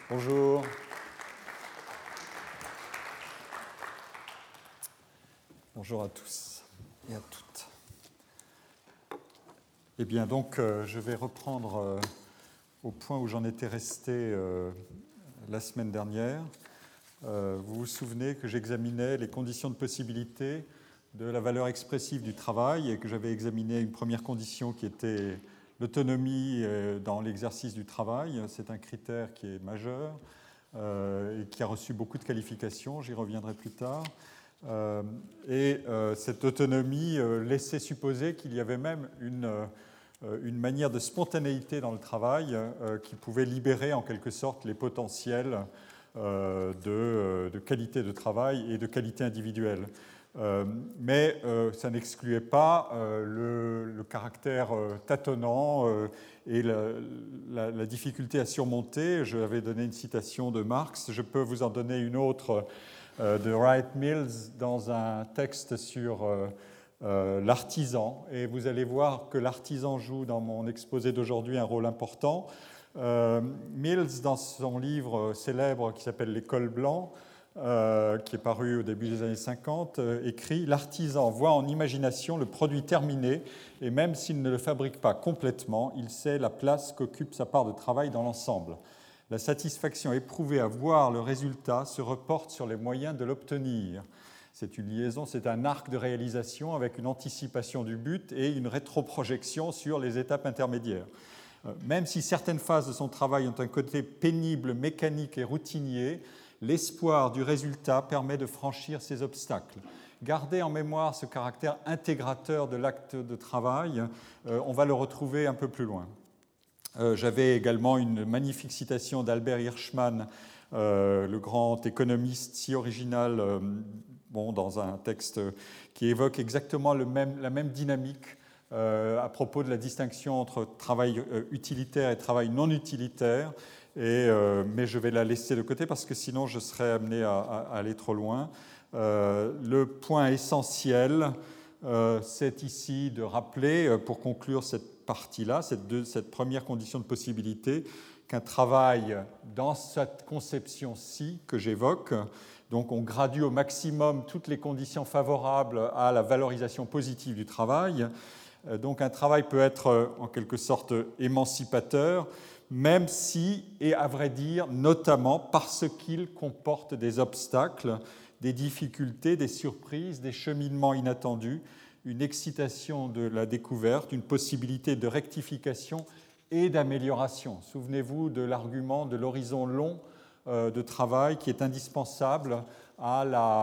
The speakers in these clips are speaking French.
Bonjour. Bonjour à tous et à toutes. Eh bien, donc, je vais reprendre au point où j'en étais resté la semaine dernière. Vous vous souvenez que j'examinais les conditions de possibilité de la valeur expressive du travail et que j'avais examiné une première condition qui était l'autonomie dans l'exercice du travail. C'est un critère qui est majeur et qui a reçu beaucoup de qualifications, j'y reviendrai plus tard. Cette autonomie laissait supposer qu'il y avait même une manière de spontanéité dans le travail qui pouvait libérer en quelque sorte les potentiels de qualité de travail et de qualité individuelle. Mais ça n'excluait pas le caractère tâtonnant et la difficulté à surmonter. Je avais donné une citation de Marx, je peux vous en donner une autre de Wright Mills dans un texte sur l'artisan. Et vous allez voir que l'artisan joue dans mon exposé d'aujourd'hui un rôle important. Mills, dans son livre célèbre qui s'appelle L'École blanc, qui est paru au début des années 50, écrit « L'artisan voit en imagination le produit terminé et même s'il ne le fabrique pas complètement, il sait la place qu'occupe sa part de travail dans l'ensemble. La satisfaction éprouvée à voir le résultat se reporte sur les moyens de l'obtenir. C'est une liaison, c'est un arc de réalisation avec une anticipation du but et une rétroprojection sur les étapes intermédiaires. Même si certaines phases de son travail ont un côté pénible, mécanique et routinier, l'espoir du résultat permet de franchir ces obstacles. Gardez en mémoire ce caractère intégrateur de l'acte de travail, on va le retrouver un peu plus loin. J'avais également une magnifique citation d'Albert Hirschman, le grand économiste si original, dans un texte qui évoque exactement la même dynamique à propos de la distinction entre travail utilitaire et travail non utilitaire. Mais je vais la laisser de côté parce que sinon je serais amené à aller trop loin. Le point essentiel, c'est ici de rappeler, pour conclure cette partie-là, cette première condition de possibilité, qu'un travail dans cette conception-ci que j'évoque, donc on gradue au maximum toutes les conditions favorables à la valorisation positive du travail. Donc un travail peut être en quelque sorte émancipateur, même si, et à vrai dire, notamment parce qu'il comporte des obstacles, des difficultés, des surprises, des cheminements inattendus, une excitation de la découverte, une possibilité de rectification et d'amélioration. Souvenez-vous de l'argument de l'horizon long de travail qui est indispensable à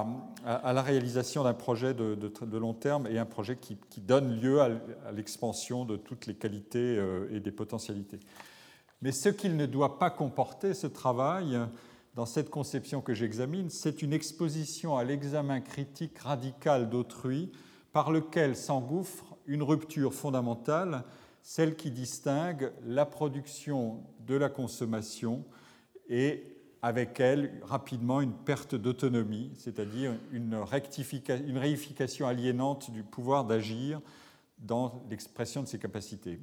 la réalisation d'un projet de long terme et un projet qui donne lieu à l'expansion de toutes les qualités et des potentialités. Mais ce qu'il ne doit pas comporter, ce travail, dans cette conception que j'examine, c'est une exposition à l'examen critique radical d'autrui par lequel s'engouffre une rupture fondamentale, celle qui distingue la production de la consommation et avec elle, rapidement, une perte d'autonomie, c'est-à-dire une réification aliénante du pouvoir d'agir dans l'expression de ses capacités.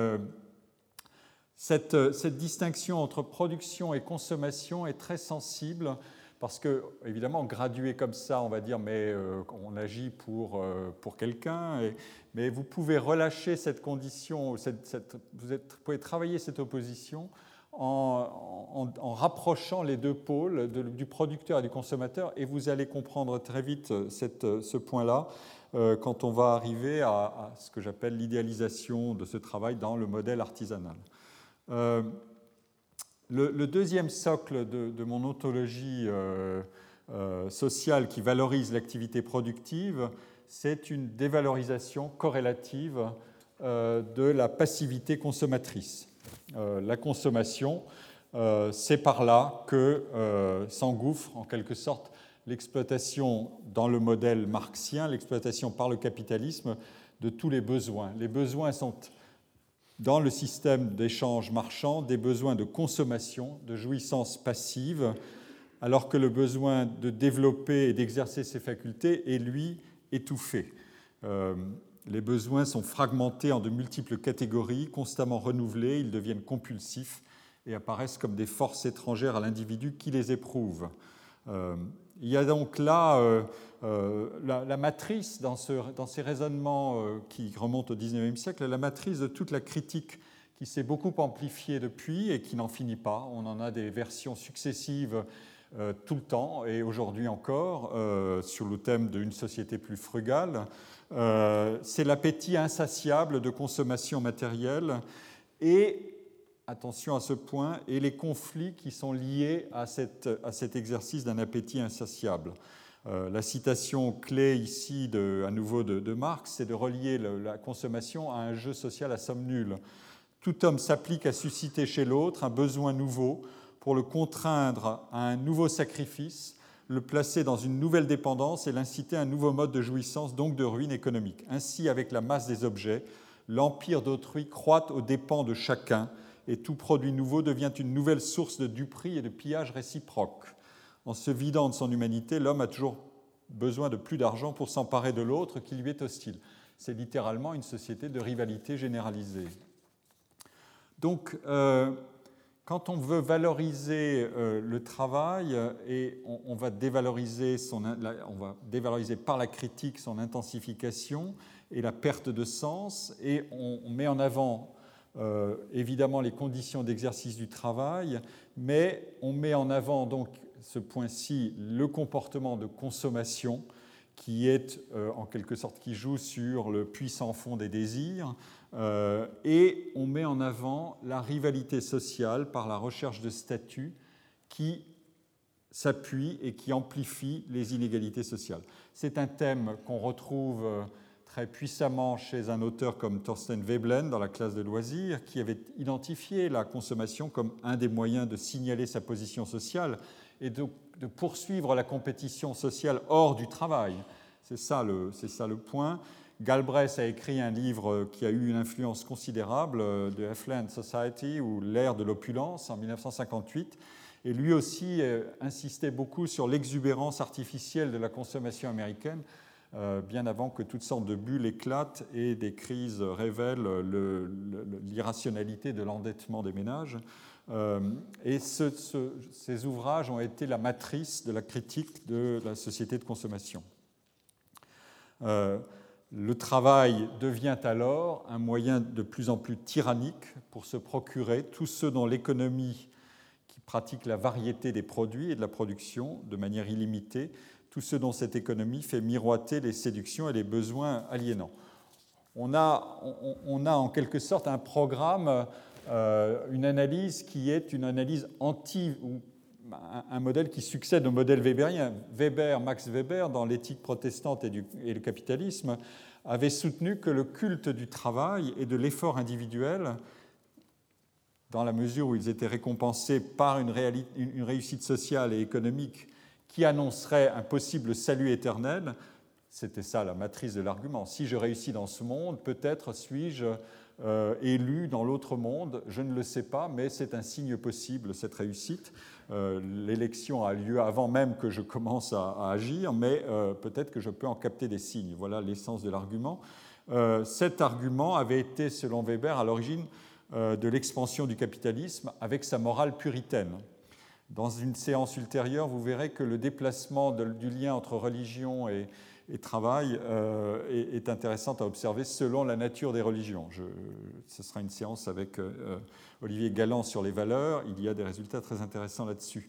Cette distinction entre production et consommation est très sensible parce que, évidemment, gradué comme ça, on va dire, mais on agit pour quelqu'un, mais vous pouvez relâcher cette condition, vous pouvez travailler cette opposition en rapprochant les deux pôles du producteur et du consommateur, et vous allez comprendre très vite ce point-là quand on va arriver à ce que j'appelle l'idéalisation de ce travail dans le modèle artisanal. Le deuxième socle de mon ontologie sociale qui valorise l'activité productive, c'est une dévalorisation corrélative de la passivité consommatrice. La consommation, c'est par là que s'engouffre en quelque sorte l'exploitation dans le modèle marxien, l'exploitation par le capitalisme de tous les besoins. Les besoins sont dans le système d'échange marchand des besoins de consommation, de jouissance passive, alors que le besoin de développer et d'exercer ses facultés est, lui, étouffé. Les besoins sont fragmentés en de multiples catégories, constamment renouvelés, ils deviennent compulsifs et apparaissent comme des forces étrangères à l'individu qui les éprouve. Il y a donc là la matrice, dans ces raisonnements qui remontent au XIXe siècle, la matrice de toute la critique qui s'est beaucoup amplifiée depuis et qui n'en finit pas. On en a des versions successives tout le temps, et aujourd'hui encore, sur le thème d'une société plus frugale. C'est l'appétit insatiable de consommation matérielle et, attention à ce point, et les conflits qui sont liés à cet exercice d'un appétit insatiable. La citation clé ici, à nouveau de Marx, c'est de relier la consommation à un jeu social à somme nulle. Tout homme s'applique à susciter chez l'autre un besoin nouveau pour le contraindre à un nouveau sacrifice, le placer dans une nouvelle dépendance et l'inciter à un nouveau mode de jouissance, donc de ruine économique. Ainsi, avec la masse des objets, l'empire d'autrui croît aux dépens de chacun et tout produit nouveau devient une nouvelle source de duperie et de pillage réciproque. En se vidant de son humanité, l'homme a toujours besoin de plus d'argent pour s'emparer de l'autre qui lui est hostile. C'est littéralement une société de rivalité généralisée. Donc, quand on veut valoriser le travail, et on va dévaloriser par la critique son intensification et la perte de sens, et on met en avant évidemment les conditions d'exercice du travail, mais on met en avant donc ce point-ci le comportement de consommation qui est en quelque sorte qui joue sur le puits sans fond des désirs, et on met en avant la rivalité sociale par la recherche de statut qui s'appuie et qui amplifie les inégalités sociales. C'est un thème qu'on retrouve très puissamment chez un auteur comme Thorstein Veblen dans la classe de loisirs, qui avait identifié la consommation comme un des moyens de signaler sa position sociale et de poursuivre la compétition sociale hors du travail. C'est ça le point. Galbraith a écrit un livre qui a eu une influence considérable, de Affluent Society, ou l'ère de l'opulence, en 1958. Et lui aussi insistait beaucoup sur l'exubérance artificielle de la consommation américaine, bien avant que toutes sortes de bulles éclatent et des crises révèlent l'irrationalité de l'endettement des ménages. Et ces ouvrages ont été la matrice de la critique de la société de consommation. Le travail devient alors un moyen de plus en plus tyrannique pour se procurer tous ceux dont l'économie qui pratique la variété des produits et de la production de manière illimitée, tous ceux dont cette économie fait miroiter les séductions et les besoins aliénants. On a en quelque sorte un programme, une analyse qui est une analyse un modèle qui succède au modèle weberien. Max Weber, dans l'Éthique protestante et le capitalisme, avait soutenu que le culte du travail et de l'effort individuel, dans la mesure où ils étaient récompensés par une réussite sociale et économique qui annoncerait un possible salut éternel, c'était ça la matrice de l'argument. Si je réussis dans ce monde, peut-être suis-je élu dans l'autre monde, je ne le sais pas, mais c'est un signe possible, cette réussite. L'élection a lieu avant même que je commence à agir, mais peut-être que je peux en capter des signes. Voilà l'essence de l'argument. Cet argument avait été, selon Weber, à l'origine de l'expansion du capitalisme avec sa morale puritaine. Dans une séance ultérieure, vous verrez que le déplacement du lien entre religion et travail est intéressant à observer selon la nature des religions. Ce sera une séance avec Olivier Galland sur les valeurs. Il y a des résultats très intéressants là-dessus.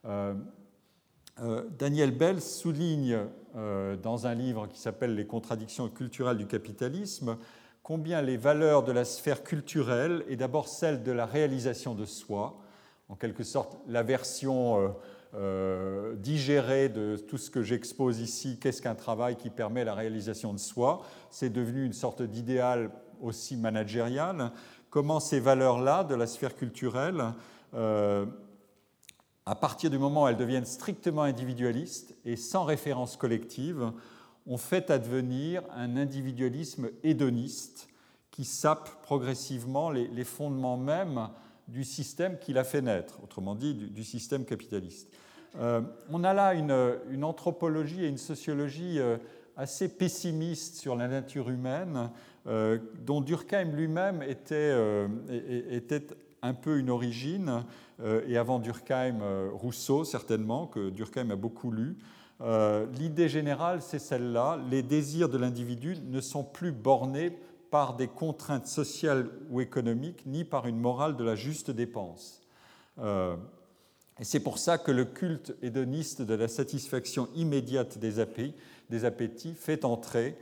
Daniel Bell souligne dans un livre qui s'appelle « Les contradictions culturelles du capitalisme » combien les valeurs de la sphère culturelle est d'abord celle de la réalisation de soi, en quelque sorte la version digérée de tout ce que j'expose ici, qu'est-ce qu'un travail qui permet la réalisation de soi. C'est devenu une sorte d'idéal aussi managérial. Comment ces valeurs-là de la sphère culturelle, à partir du moment où elles deviennent strictement individualistes et sans référence collective, ont fait advenir un individualisme hédoniste qui sape progressivement les fondements mêmes du système qui l'a fait naître, autrement dit du système capitaliste. On a là une anthropologie et une sociologie assez pessimistes sur la nature humaine, dont Durkheim lui-même était un peu une origine, et avant Durkheim, Rousseau certainement, que Durkheim a beaucoup lu. L'idée générale, c'est celle-là, les désirs de l'individu ne sont plus bornés par des contraintes sociales ou économiques, ni par une morale de la juste dépense. Et c'est pour ça que le culte hédoniste de la satisfaction immédiate des appétits fait entrer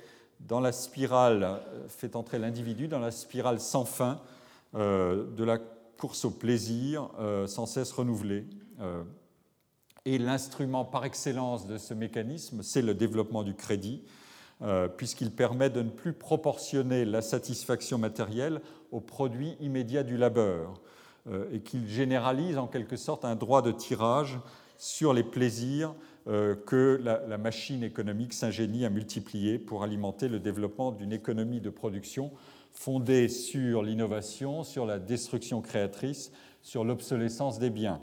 l'individu dans la spirale sans fin de la course au plaisir sans cesse renouvelée. Et l'instrument par excellence de ce mécanisme, c'est le développement du crédit, puisqu'il permet de ne plus proportionner la satisfaction matérielle au produit immédiat du labeur, et qu'il généralise en quelque sorte un droit de tirage sur les plaisirs que la machine économique s'ingénie à multiplier pour alimenter le développement d'une économie de production fondée sur l'innovation, sur la destruction créatrice, sur l'obsolescence des biens.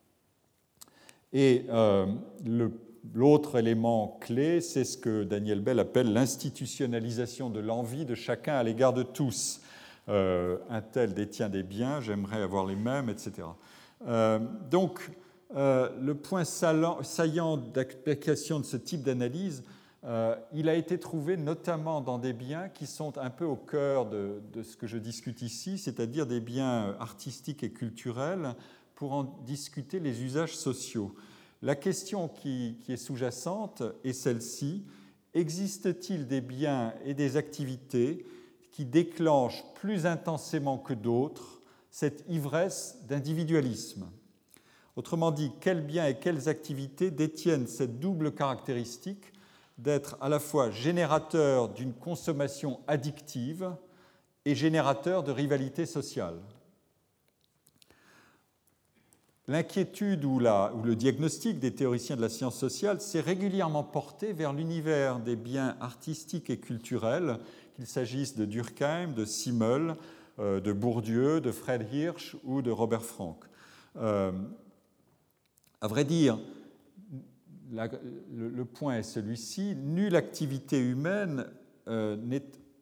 Et l'autre élément clé, c'est ce que Daniel Bell appelle l'institutionnalisation de l'envie de chacun à l'égard de tous. Un tel détient des biens, j'aimerais avoir les mêmes, etc. Donc, le point saillant d'application de ce type d'analyse, il a été trouvé notamment dans des biens qui sont un peu au cœur de ce que je discute ici, c'est-à-dire des biens artistiques et culturels, pour en discuter les usages sociaux. La question qui est sous-jacente est celle-ci: existe-t-il des biens et des activités qui déclenchent plus intensément que d'autres cette ivresse d'individualisme? Autrement dit, quels biens et quelles activités détiennent cette double caractéristique d'être à la fois générateurs d'une consommation addictive et générateurs de rivalité sociale? L'inquiétude ou le diagnostic des théoriciens de la science sociale s'est régulièrement porté vers l'univers des biens artistiques et culturels, qu'il s'agisse de Durkheim, de Simmel, de Bourdieu, de Fred Hirsch ou de Robert Frank. À vrai dire, le point est celui-ci: nulle activité humaine n'est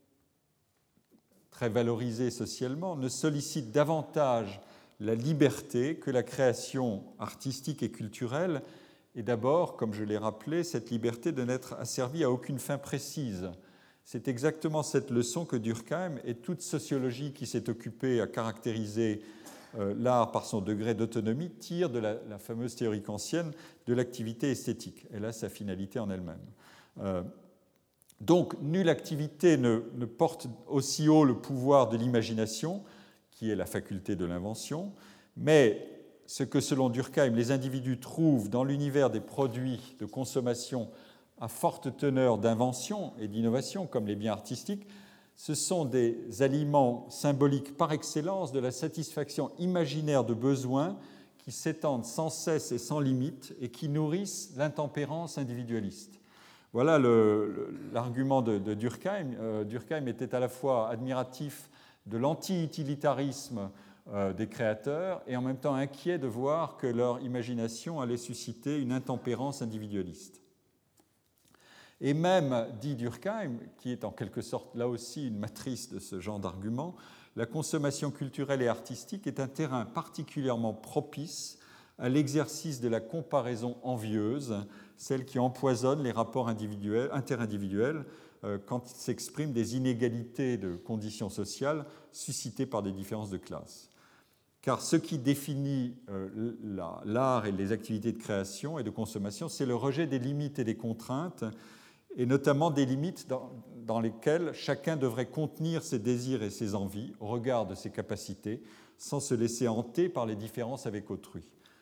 très valorisée socialement, ne sollicite davantage la liberté que la création artistique et culturelle, et d'abord, comme je l'ai rappelé, cette liberté de n'être asservie à aucune fin précise. C'est exactement cette leçon que Durkheim et toute sociologie qui s'est occupée à caractériser l'art par son degré d'autonomie tire de la fameuse théorie kantienne de l'activité esthétique. Elle a sa finalité en elle-même. Donc, nulle activité ne porte aussi haut le pouvoir de l'imagination, qui est la faculté de l'invention, mais ce que, selon Durkheim, les individus trouvent dans l'univers des produits de consommation à forte teneur d'invention et d'innovation, comme les biens artistiques, ce sont des aliments symboliques par excellence de la satisfaction imaginaire de besoins qui s'étendent sans cesse et sans limite et qui nourrissent l'intempérance individualiste. Voilà l'argument de Durkheim. Durkheim était à la fois admiratif de l'anti-utilitarisme des créateurs et en même temps inquiet de voir que leur imagination allait susciter une intempérance individualiste. Et même, dit Durkheim, qui est en quelque sorte là aussi une matrice de ce genre d'argument, la consommation culturelle et artistique est un terrain particulièrement propice à l'exercice de la comparaison envieuse, celle qui empoisonne les rapports interindividuels quand il s'exprime des inégalités de conditions sociales suscitées par des différences de classe. Car ce qui définit l'art et les activités de création et de consommation, c'est le rejet des limites et des contraintes, et notamment des limites dans lesquelles chacun devrait contenir ses désirs et ses envies au regard de ses capacités, sans se laisser hanter par les différences avec autrui.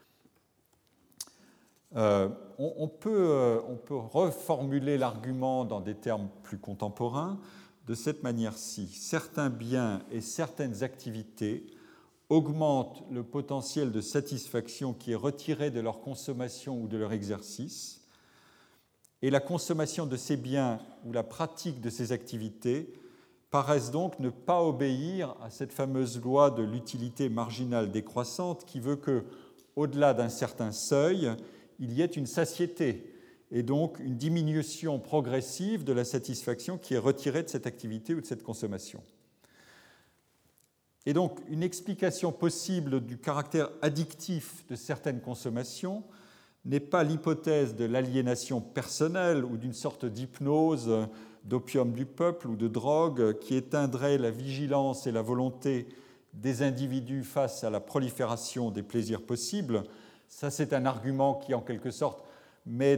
On peut reformuler l'argument dans des termes plus contemporains de cette manière-ci: certains biens et certaines activités augmentent le potentiel de satisfaction qui est retiré de leur consommation ou de leur exercice, et la consommation de ces biens ou la pratique de ces activités paraissent donc ne pas obéir à cette fameuse loi de l'utilité marginale décroissante qui veut que, au-delà d'un certain seuil, il y ait une satiété et donc une diminution progressive de la satisfaction qui est retirée de cette activité ou de cette consommation. Et donc, une explication possible du caractère addictif de certaines consommations n'est pas l'hypothèse de l'aliénation personnelle ou d'une sorte d'hypnose, d'opium du peuple ou de drogue qui éteindrait la vigilance et la volonté des individus face à la prolifération des plaisirs possibles. Ça, c'est un argument qui, en quelque sorte, met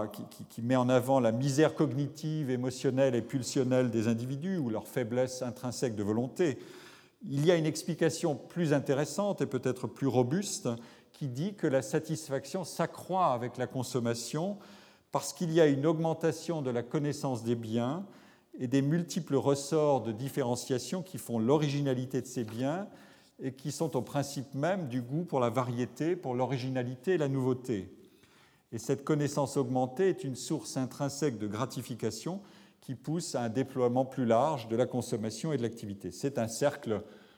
en avant la misère cognitive, émotionnelle et pulsionnelle des individus ou leur faiblesse intrinsèque de volonté. Il y a une explication plus intéressante et peut-être plus robuste qui dit que la satisfaction s'accroît avec la consommation parce qu'il y a une augmentation de la connaissance des biens et des multiples ressorts de différenciation qui font l'originalité de ces biens et qui sont au principe même du goût pour la variété, pour l'originalité et la nouveauté. Et cette connaissance augmentée est une source intrinsèque de gratification qui pousse à un déploiement plus large de la consommation et de l'activité. C'est un cercle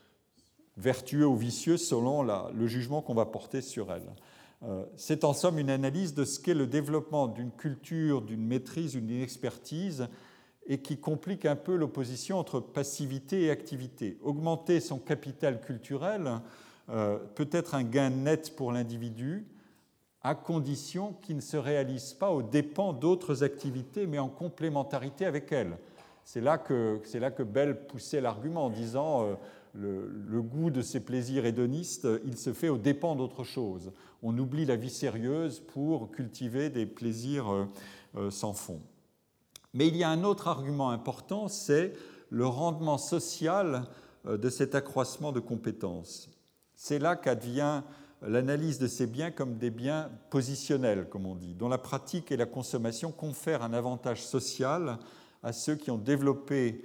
vertueux ou vicieux selon le jugement qu'on va porter sur elle. C'est en somme une analyse de ce qu'est le développement d'une culture, d'une maîtrise, d'une expertise, et qui complique un peu l'opposition entre passivité et activité. Augmenter son capital culturel peut être un gain net pour l'individu, à condition qu'il ne se réalise pas aux dépens d'autres activités, mais en complémentarité avec elles. C'est là que Bell poussait l'argument en disant le goût de ces plaisirs hédonistes, il se fait aux dépens d'autre chose. On oublie la vie sérieuse pour cultiver des plaisirs sans fond. Mais il y a un autre argument important, c'est le rendement social de cet accroissement de compétences. C'est là qu'advient l'analyse de ces biens comme des biens positionnels, comme on dit, dont la pratique et la consommation confèrent un avantage social à ceux qui ont développé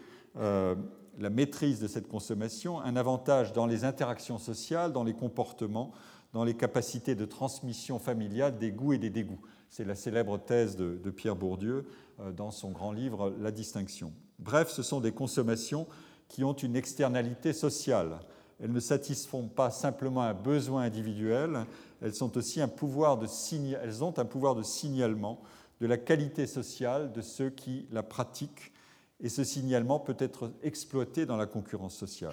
la maîtrise de cette consommation, un avantage dans les interactions sociales, dans les comportements, dans les capacités de transmission familiale des goûts et des dégoûts. C'est la célèbre thèse de Pierre Bourdieu dans son grand livre « La distinction ». Bref, ce sont des consommations qui ont une externalité sociale. Elles ne satisfont pas simplement un besoin individuel, elles ont aussi un pouvoir de signalement de la qualité sociale de ceux qui la pratiquent, et ce signalement peut être exploité dans la concurrence sociale.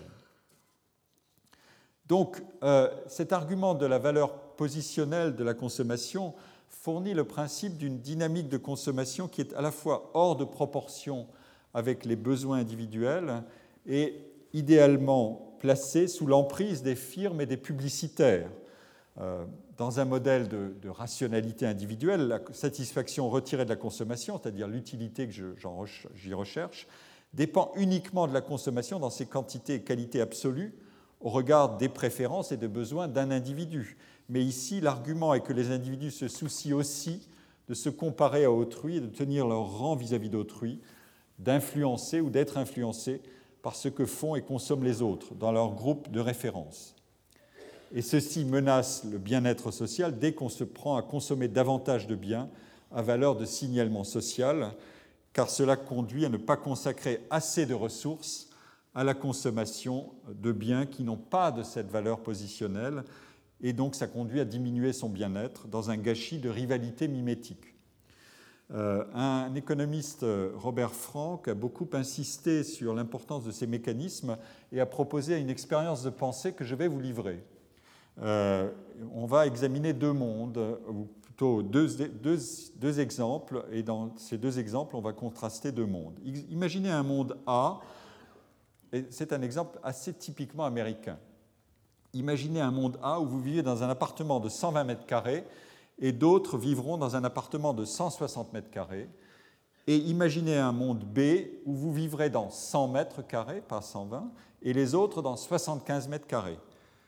Donc, cet argument de la valeur positionnelle de la consommation fournit le principe d'une dynamique de consommation qui est à la fois hors de proportion avec les besoins individuels et idéalement placée sous l'emprise des firmes et des publicitaires. Dans un modèle de rationalité individuelle, la satisfaction retirée de la consommation, c'est-à-dire l'utilité que j'y recherche, dépend uniquement de la consommation dans ses quantités et qualités absolues au regard des préférences et des besoins d'un individu. Mais ici, l'argument est que les individus se soucient aussi de se comparer à autrui et de tenir leur rang vis-à-vis d'autrui, d'influencer ou d'être influencés par ce que font et consomment les autres dans leur groupe de référence. Et ceci menace le bien-être social dès qu'on se prend à consommer davantage de biens à valeur de signalement social, car cela conduit à ne pas consacrer assez de ressources à la consommation de biens qui n'ont pas de cette valeur positionnelle, et donc ça conduit à diminuer son bien-être dans un gâchis de rivalité mimétique. Un économiste, Robert Frank, a beaucoup insisté sur l'importance de ces mécanismes et a proposé une expérience de pensée que je vais vous livrer. On va examiner deux mondes, ou plutôt deux exemples, et dans ces deux exemples, on va contraster deux mondes. Imaginez un monde A, et c'est un exemple assez typiquement américain. Imaginez un monde A où vous vivez dans un appartement de 120 mètres carrés et d'autres vivront dans un appartement de 160 mètres carrés. Et imaginez un monde B où vous vivrez dans 100 mètres carrés, pas 120, et les autres dans 75 mètres carrés.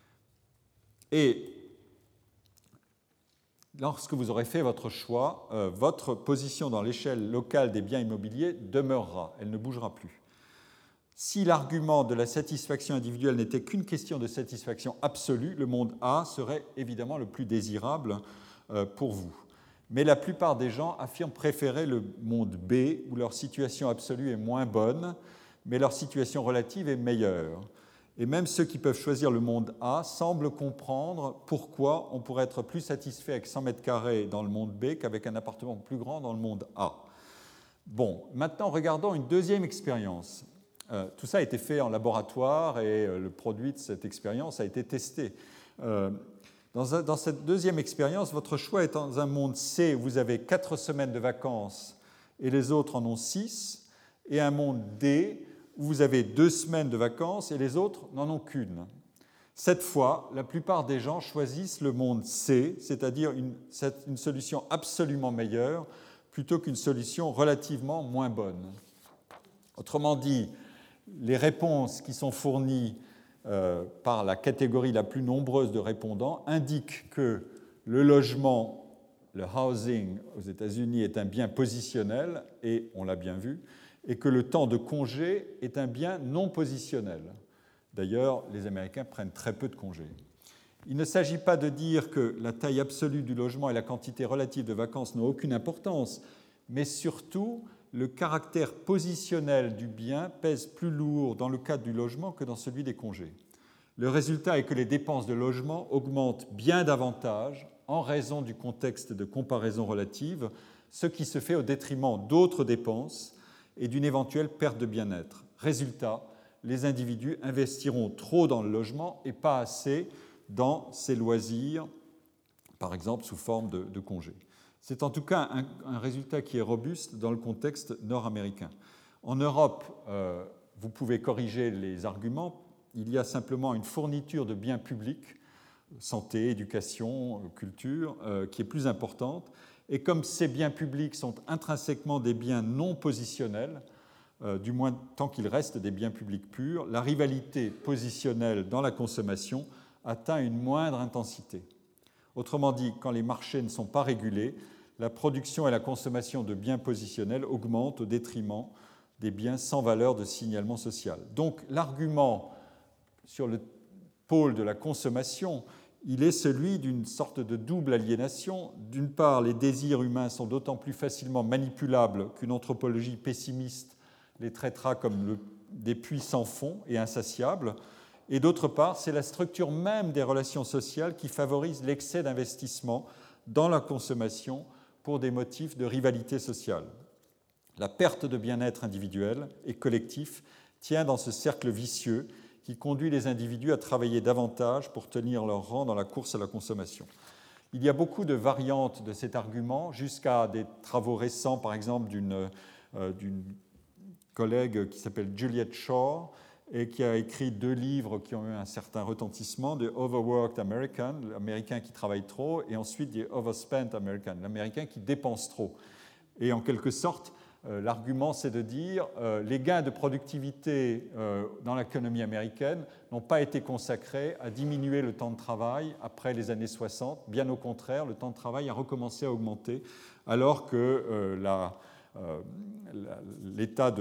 Et lorsque vous aurez fait votre choix, votre position dans l'échelle locale des biens immobiliers demeurera, elle ne bougera plus. Si l'argument de la satisfaction individuelle n'était qu'une question de satisfaction absolue, le monde A serait évidemment le plus désirable pour vous. Mais la plupart des gens affirment préférer le monde B, où leur situation absolue est moins bonne, mais leur situation relative est meilleure. Et même ceux qui peuvent choisir le monde A semblent comprendre pourquoi on pourrait être plus satisfait avec 100 mètres carrés dans le monde B qu'avec un appartement plus grand dans le monde A. Bon, maintenant regardons une deuxième expérience. Tout ça a été fait en laboratoire et le produit de cette expérience a été testé. Dans cette deuxième expérience, votre choix est dans un monde C où vous avez 4 semaines de vacances et les autres en ont 6, et un monde D où vous avez 2 semaines de vacances et les autres n'en ont qu'une. Cette fois, la plupart des gens choisissent le monde C, c'est-à-dire une solution absolument meilleure plutôt qu'une solution relativement moins bonne. Autrement dit, les réponses qui sont fournies par la catégorie la plus nombreuse de répondants indiquent que le logement, le housing aux États-Unis est un bien positionnel, et on l'a bien vu, et que le temps de congé est un bien non positionnel. D'ailleurs, les Américains prennent très peu de congés. Il ne s'agit pas de dire que la taille absolue du logement et la quantité relative de vacances n'ont aucune importance, mais surtout, le caractère positionnel du bien pèse plus lourd dans le cadre du logement que dans celui des congés. Le résultat est que les dépenses de logement augmentent bien davantage en raison du contexte de comparaison relative, ce qui se fait au détriment d'autres dépenses et d'une éventuelle perte de bien-être. Résultat, les individus investiront trop dans le logement et pas assez dans ses loisirs, par exemple sous forme de congés. C'est en tout cas un résultat qui est robuste dans le contexte nord-américain. En Europe, vous pouvez corriger les arguments. Il y a simplement une fourniture de biens publics, santé, éducation, culture, qui est plus importante. Et comme ces biens publics sont intrinsèquement des biens non positionnels, du moins tant qu'il reste des biens publics purs, la rivalité positionnelle dans la consommation atteint une moindre intensité. Autrement dit, quand les marchés ne sont pas régulés, la production et la consommation de biens positionnels augmentent au détriment des biens sans valeur de signalement social. Donc l'argument sur le pôle de la consommation, il est celui d'une sorte de double aliénation. D'une part, les désirs humains sont d'autant plus facilement manipulables qu'une anthropologie pessimiste les traitera comme des puits sans fond et insatiables. Et d'autre part, c'est la structure même des relations sociales qui favorise l'excès d'investissement dans la consommation pour des motifs de rivalité sociale. La perte de bien-être individuel et collectif tient dans ce cercle vicieux qui conduit les individus à travailler davantage pour tenir leur rang dans la course à la consommation. Il y a beaucoup de variantes de cet argument, jusqu'à des travaux récents, par exemple d'une collègue qui s'appelle Juliet Shaw, et qui a écrit 2 livres qui ont eu un certain retentissement, The Overworked American, l'Américain qui travaille trop, et ensuite The Overspent American, l'Américain qui dépense trop. Et en quelque sorte, l'argument, c'est de dire les gains de productivité dans l'économie américaine n'ont pas été consacrés à diminuer le temps de travail après les années 60. Bien au contraire, le temps de travail a recommencé à augmenter, alors que l'état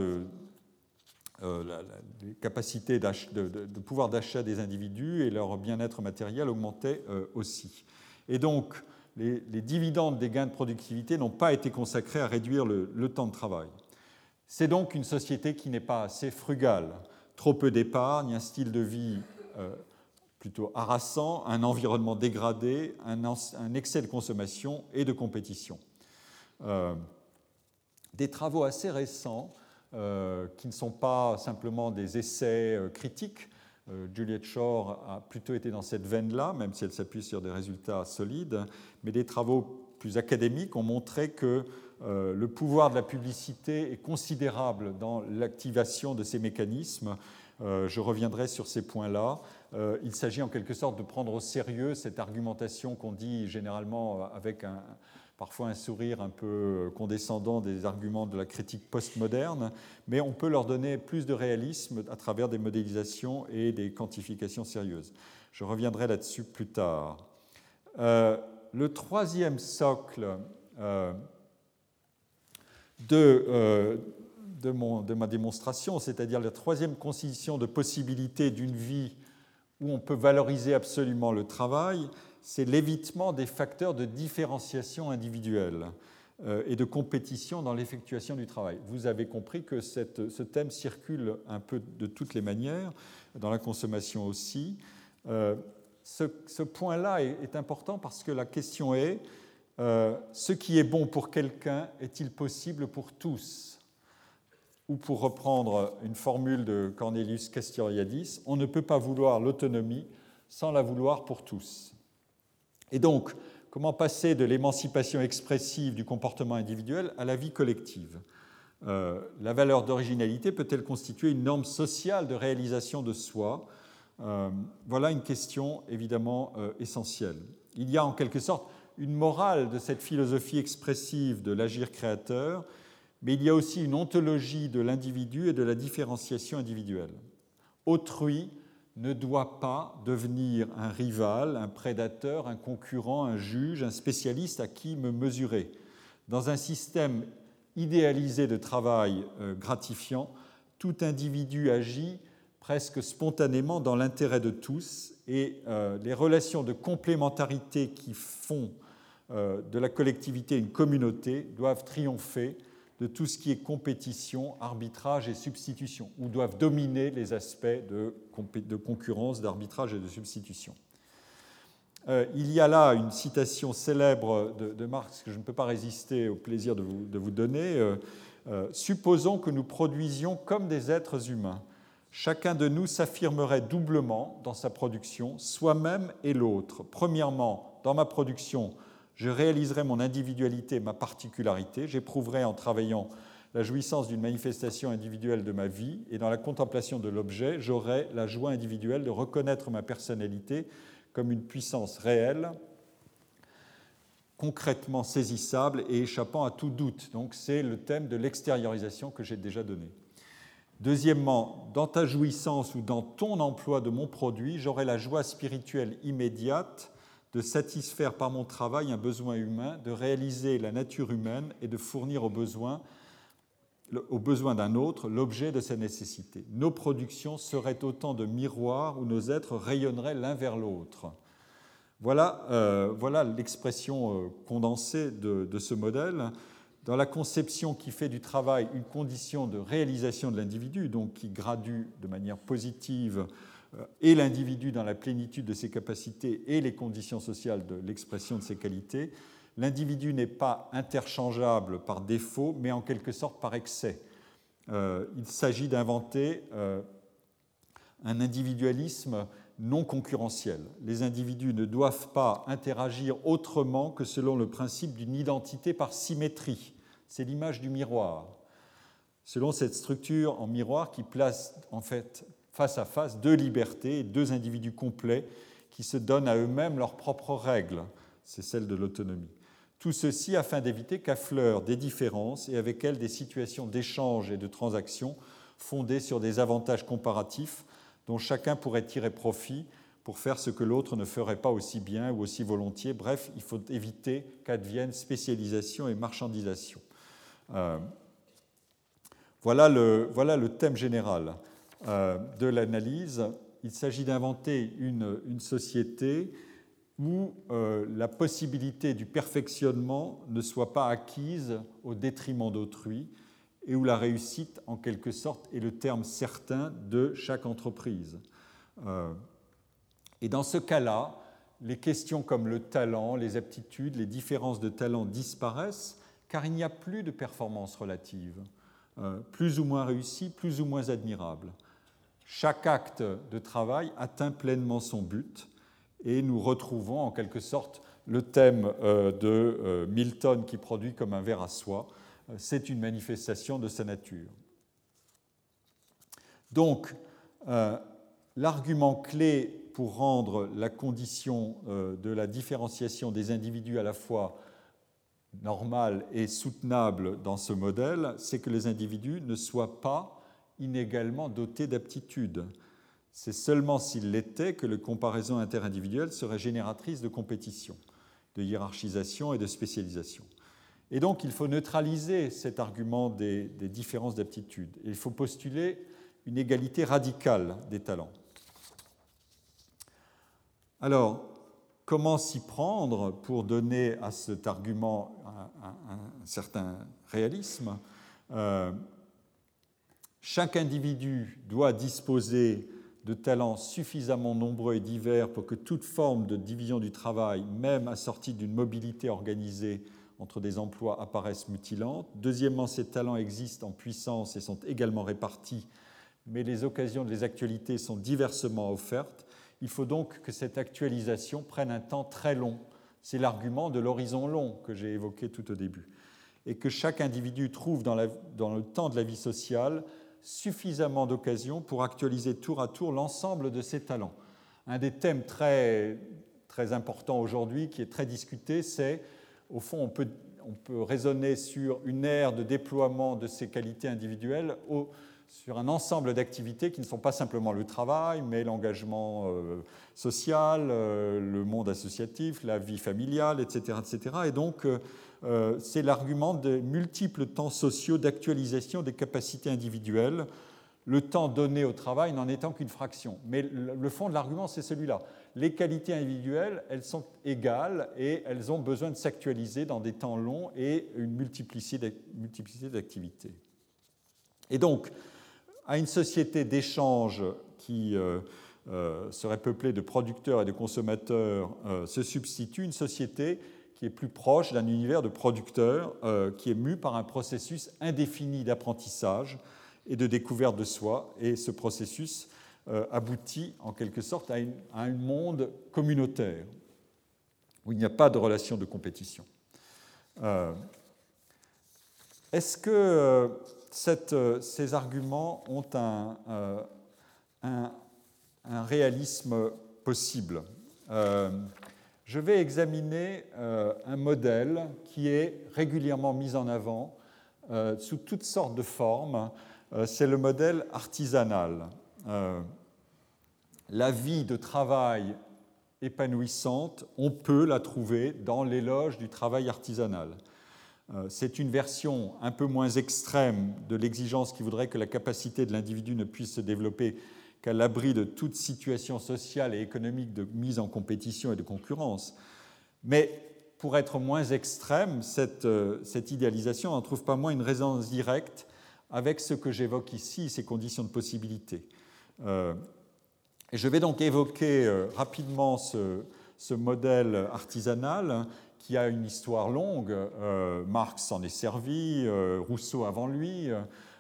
les capacités de pouvoir d'achat des individus et leur bien-être matériel augmentaient aussi. Et donc, les dividendes des gains de productivité n'ont pas été consacrés à réduire le temps de travail. C'est donc une société qui n'est pas assez frugale. Trop peu d'épargne, un style de vie plutôt harassant, un environnement dégradé, un excès de consommation et de compétition. Des travaux assez récents qui ne sont pas simplement des essais critiques. Juliet Shaw a plutôt été dans cette veine-là, même si elle s'appuie sur des résultats solides, mais des travaux plus académiques ont montré que le pouvoir de la publicité est considérable dans l'activation de ces mécanismes. Je reviendrai sur ces points-là. Il s'agit en quelque sorte de prendre au sérieux cette argumentation qu'on dit généralement avec parfois un sourire un peu condescendant des arguments de la critique postmoderne, mais on peut leur donner plus de réalisme à travers des modélisations et des quantifications sérieuses. Je reviendrai là-dessus plus tard. Le troisième socle de ma démonstration, c'est-à-dire la troisième constitution de possibilité d'une vie où on peut valoriser absolument le travail, c'est l'évitement des facteurs de différenciation individuelle et de compétition dans l'effectuation du travail. Vous avez compris que ce thème circule un peu de toutes les manières, dans la consommation aussi. Ce point-là est important parce que la question est ce qui est bon pour quelqu'un est-il possible pour tous ? ou pour reprendre une formule de Cornelius Castoriadis, on ne peut pas vouloir l'autonomie sans la vouloir pour tous. Et donc, comment passer de l'émancipation expressive du comportement individuel à la vie collective ? La valeur d'originalité peut-elle constituer une norme sociale de réalisation de soi ? Voilà une question évidemment essentielle. Il y a en quelque sorte une morale de cette philosophie expressive de l'agir créateur, mais il y a aussi une ontologie de l'individu et de la différenciation individuelle. Autrui ne doit pas devenir un rival, un prédateur, un concurrent, un juge, un spécialiste à qui me mesurer. Dans un système idéalisé de travail gratifiant, tout individu agit presque spontanément dans l'intérêt de tous et les relations de complémentarité qui font de la collectivité une communauté doivent triompher de tout ce qui est compétition, arbitrage et substitution, ou doivent dominer les aspects de concurrence, d'arbitrage et de substitution. Il y a là une citation célèbre de Marx que je ne peux pas résister au plaisir de vous donner. Supposons que nous produisions comme des êtres humains. Chacun de nous s'affirmerait doublement dans sa production, soi-même et l'autre. Premièrement, dans ma production, je réaliserai mon individualité, ma particularité. J'éprouverai en travaillant la jouissance d'une manifestation individuelle de ma vie. Et dans la contemplation de l'objet, j'aurai la joie individuelle de reconnaître ma personnalité comme une puissance réelle, concrètement saisissable et échappant à tout doute. Donc c'est le thème de l'extériorisation que j'ai déjà donné. Deuxièmement, dans ta jouissance ou dans ton emploi de mon produit, j'aurai la joie spirituelle immédiate de satisfaire par mon travail un besoin humain, de réaliser la nature humaine et de fournir aux besoins d'un autre l'objet de sa nécessité. Nos productions seraient autant de miroirs où nos êtres rayonneraient l'un vers l'autre. Voilà l'expression condensée de ce modèle. Dans la conception qui fait du travail une condition de réalisation de l'individu, donc qui gradue de manière positive et l'individu dans la plénitude de ses capacités et les conditions sociales de l'expression de ses qualités, l'individu n'est pas interchangeable par défaut, mais en quelque sorte par excès. Il s'agit d'inventer un individualisme non concurrentiel. Les individus ne doivent pas interagir autrement que selon le principe d'une identité par symétrie. C'est l'image du miroir. Selon cette structure en miroir qui place en fait face à face deux libertés, deux individus complets qui se donnent à eux-mêmes leurs propres règles. C'est celle de l'autonomie. Tout ceci afin d'éviter qu'affleurent des différences et avec elles des situations d'échange et de transaction fondées sur des avantages comparatifs dont chacun pourrait tirer profit pour faire ce que l'autre ne ferait pas aussi bien ou aussi volontiers. Bref, il faut éviter qu'advienne spécialisation et marchandisation. Voilà le thème général de l'analyse. Il s'agit d'inventer une société où la possibilité du perfectionnement ne soit pas acquise au détriment d'autrui et où la réussite, en quelque sorte, est le terme certain de chaque entreprise. Et dans ce cas-là, les questions comme le talent, les aptitudes, les différences de talent disparaissent car il n'y a plus de performance relative, plus ou moins réussie, plus ou moins admirable. Chaque acte de travail atteint pleinement son but et nous retrouvons en quelque sorte le thème de Milton qui produit comme un ver à soie. C'est une manifestation de sa nature. Donc, l'argument clé pour rendre la condition de la différenciation des individus à la fois normale et soutenable dans ce modèle, c'est que les individus ne soient pas inégalement dotés d'aptitudes. C'est seulement s'ils l'étaient que les comparaisons interindividuelles seraient génératrices de compétition, de hiérarchisation et de spécialisation. Et donc, il faut neutraliser cet argument des différences d'aptitude. Il faut postuler une égalité radicale des talents. Alors, comment s'y prendre pour donner à cet argument un certain réalisme ? Chaque individu doit disposer de talents suffisamment nombreux et divers pour que toute forme de division du travail, même assortie d'une mobilité organisée entre des emplois apparaissent mutilantes. Deuxièmement, ces talents existent en puissance et sont également répartis, mais les occasions de les actualités sont diversement offertes. Il faut donc que cette actualisation prenne un temps très long. C'est l'argument de l'horizon long que j'ai évoqué tout au début. Et que chaque individu trouve dans le temps de la vie sociale suffisamment d'occasions pour actualiser tour à tour l'ensemble de ses talents. Un des thèmes très, très importants aujourd'hui, qui est très discuté, c'est, au fond, on peut raisonner sur une ère de déploiement de ces qualités individuelles sur un ensemble d'activités qui ne sont pas simplement le travail, mais l'engagement social, le monde associatif, la vie familiale, etc. etc. Et donc, c'est l'argument des multiples temps sociaux d'actualisation des capacités individuelles, le temps donné au travail n'en étant qu'une fraction. Mais le fond de l'argument, c'est celui-là. Les qualités individuelles, elles sont égales et elles ont besoin de s'actualiser dans des temps longs et une multiplicité d'activités. Et donc, à une société d'échange qui serait peuplée de producteurs et de consommateurs se substitue une société qui est plus proche d'un univers de producteurs qui est mu par un processus indéfini d'apprentissage et de découverte de soi. Et ce processus aboutit en quelque sorte à un monde communautaire où il n'y a pas de relation de compétition. Est-ce que ces arguments ont un réalisme possible? Je vais examiner un modèle qui est régulièrement mis en avant sous toutes sortes de formes. C'est le modèle artisanal. La vie de travail épanouissante, on peut la trouver dans l'éloge du travail artisanal. C'est une version un peu moins extrême de l'exigence qui voudrait que la capacité de l'individu ne puisse se développer qu'à l'abri de toute situation sociale et économique de mise en compétition et de concurrence. Mais pour être moins extrême, cette idéalisation n'en trouve pas moins une résonance directe avec ce que j'évoque ici, ces conditions de possibilité. Et je vais donc évoquer rapidement ce modèle artisanal qui a une histoire longue. Marx s'en est servi, Rousseau avant lui,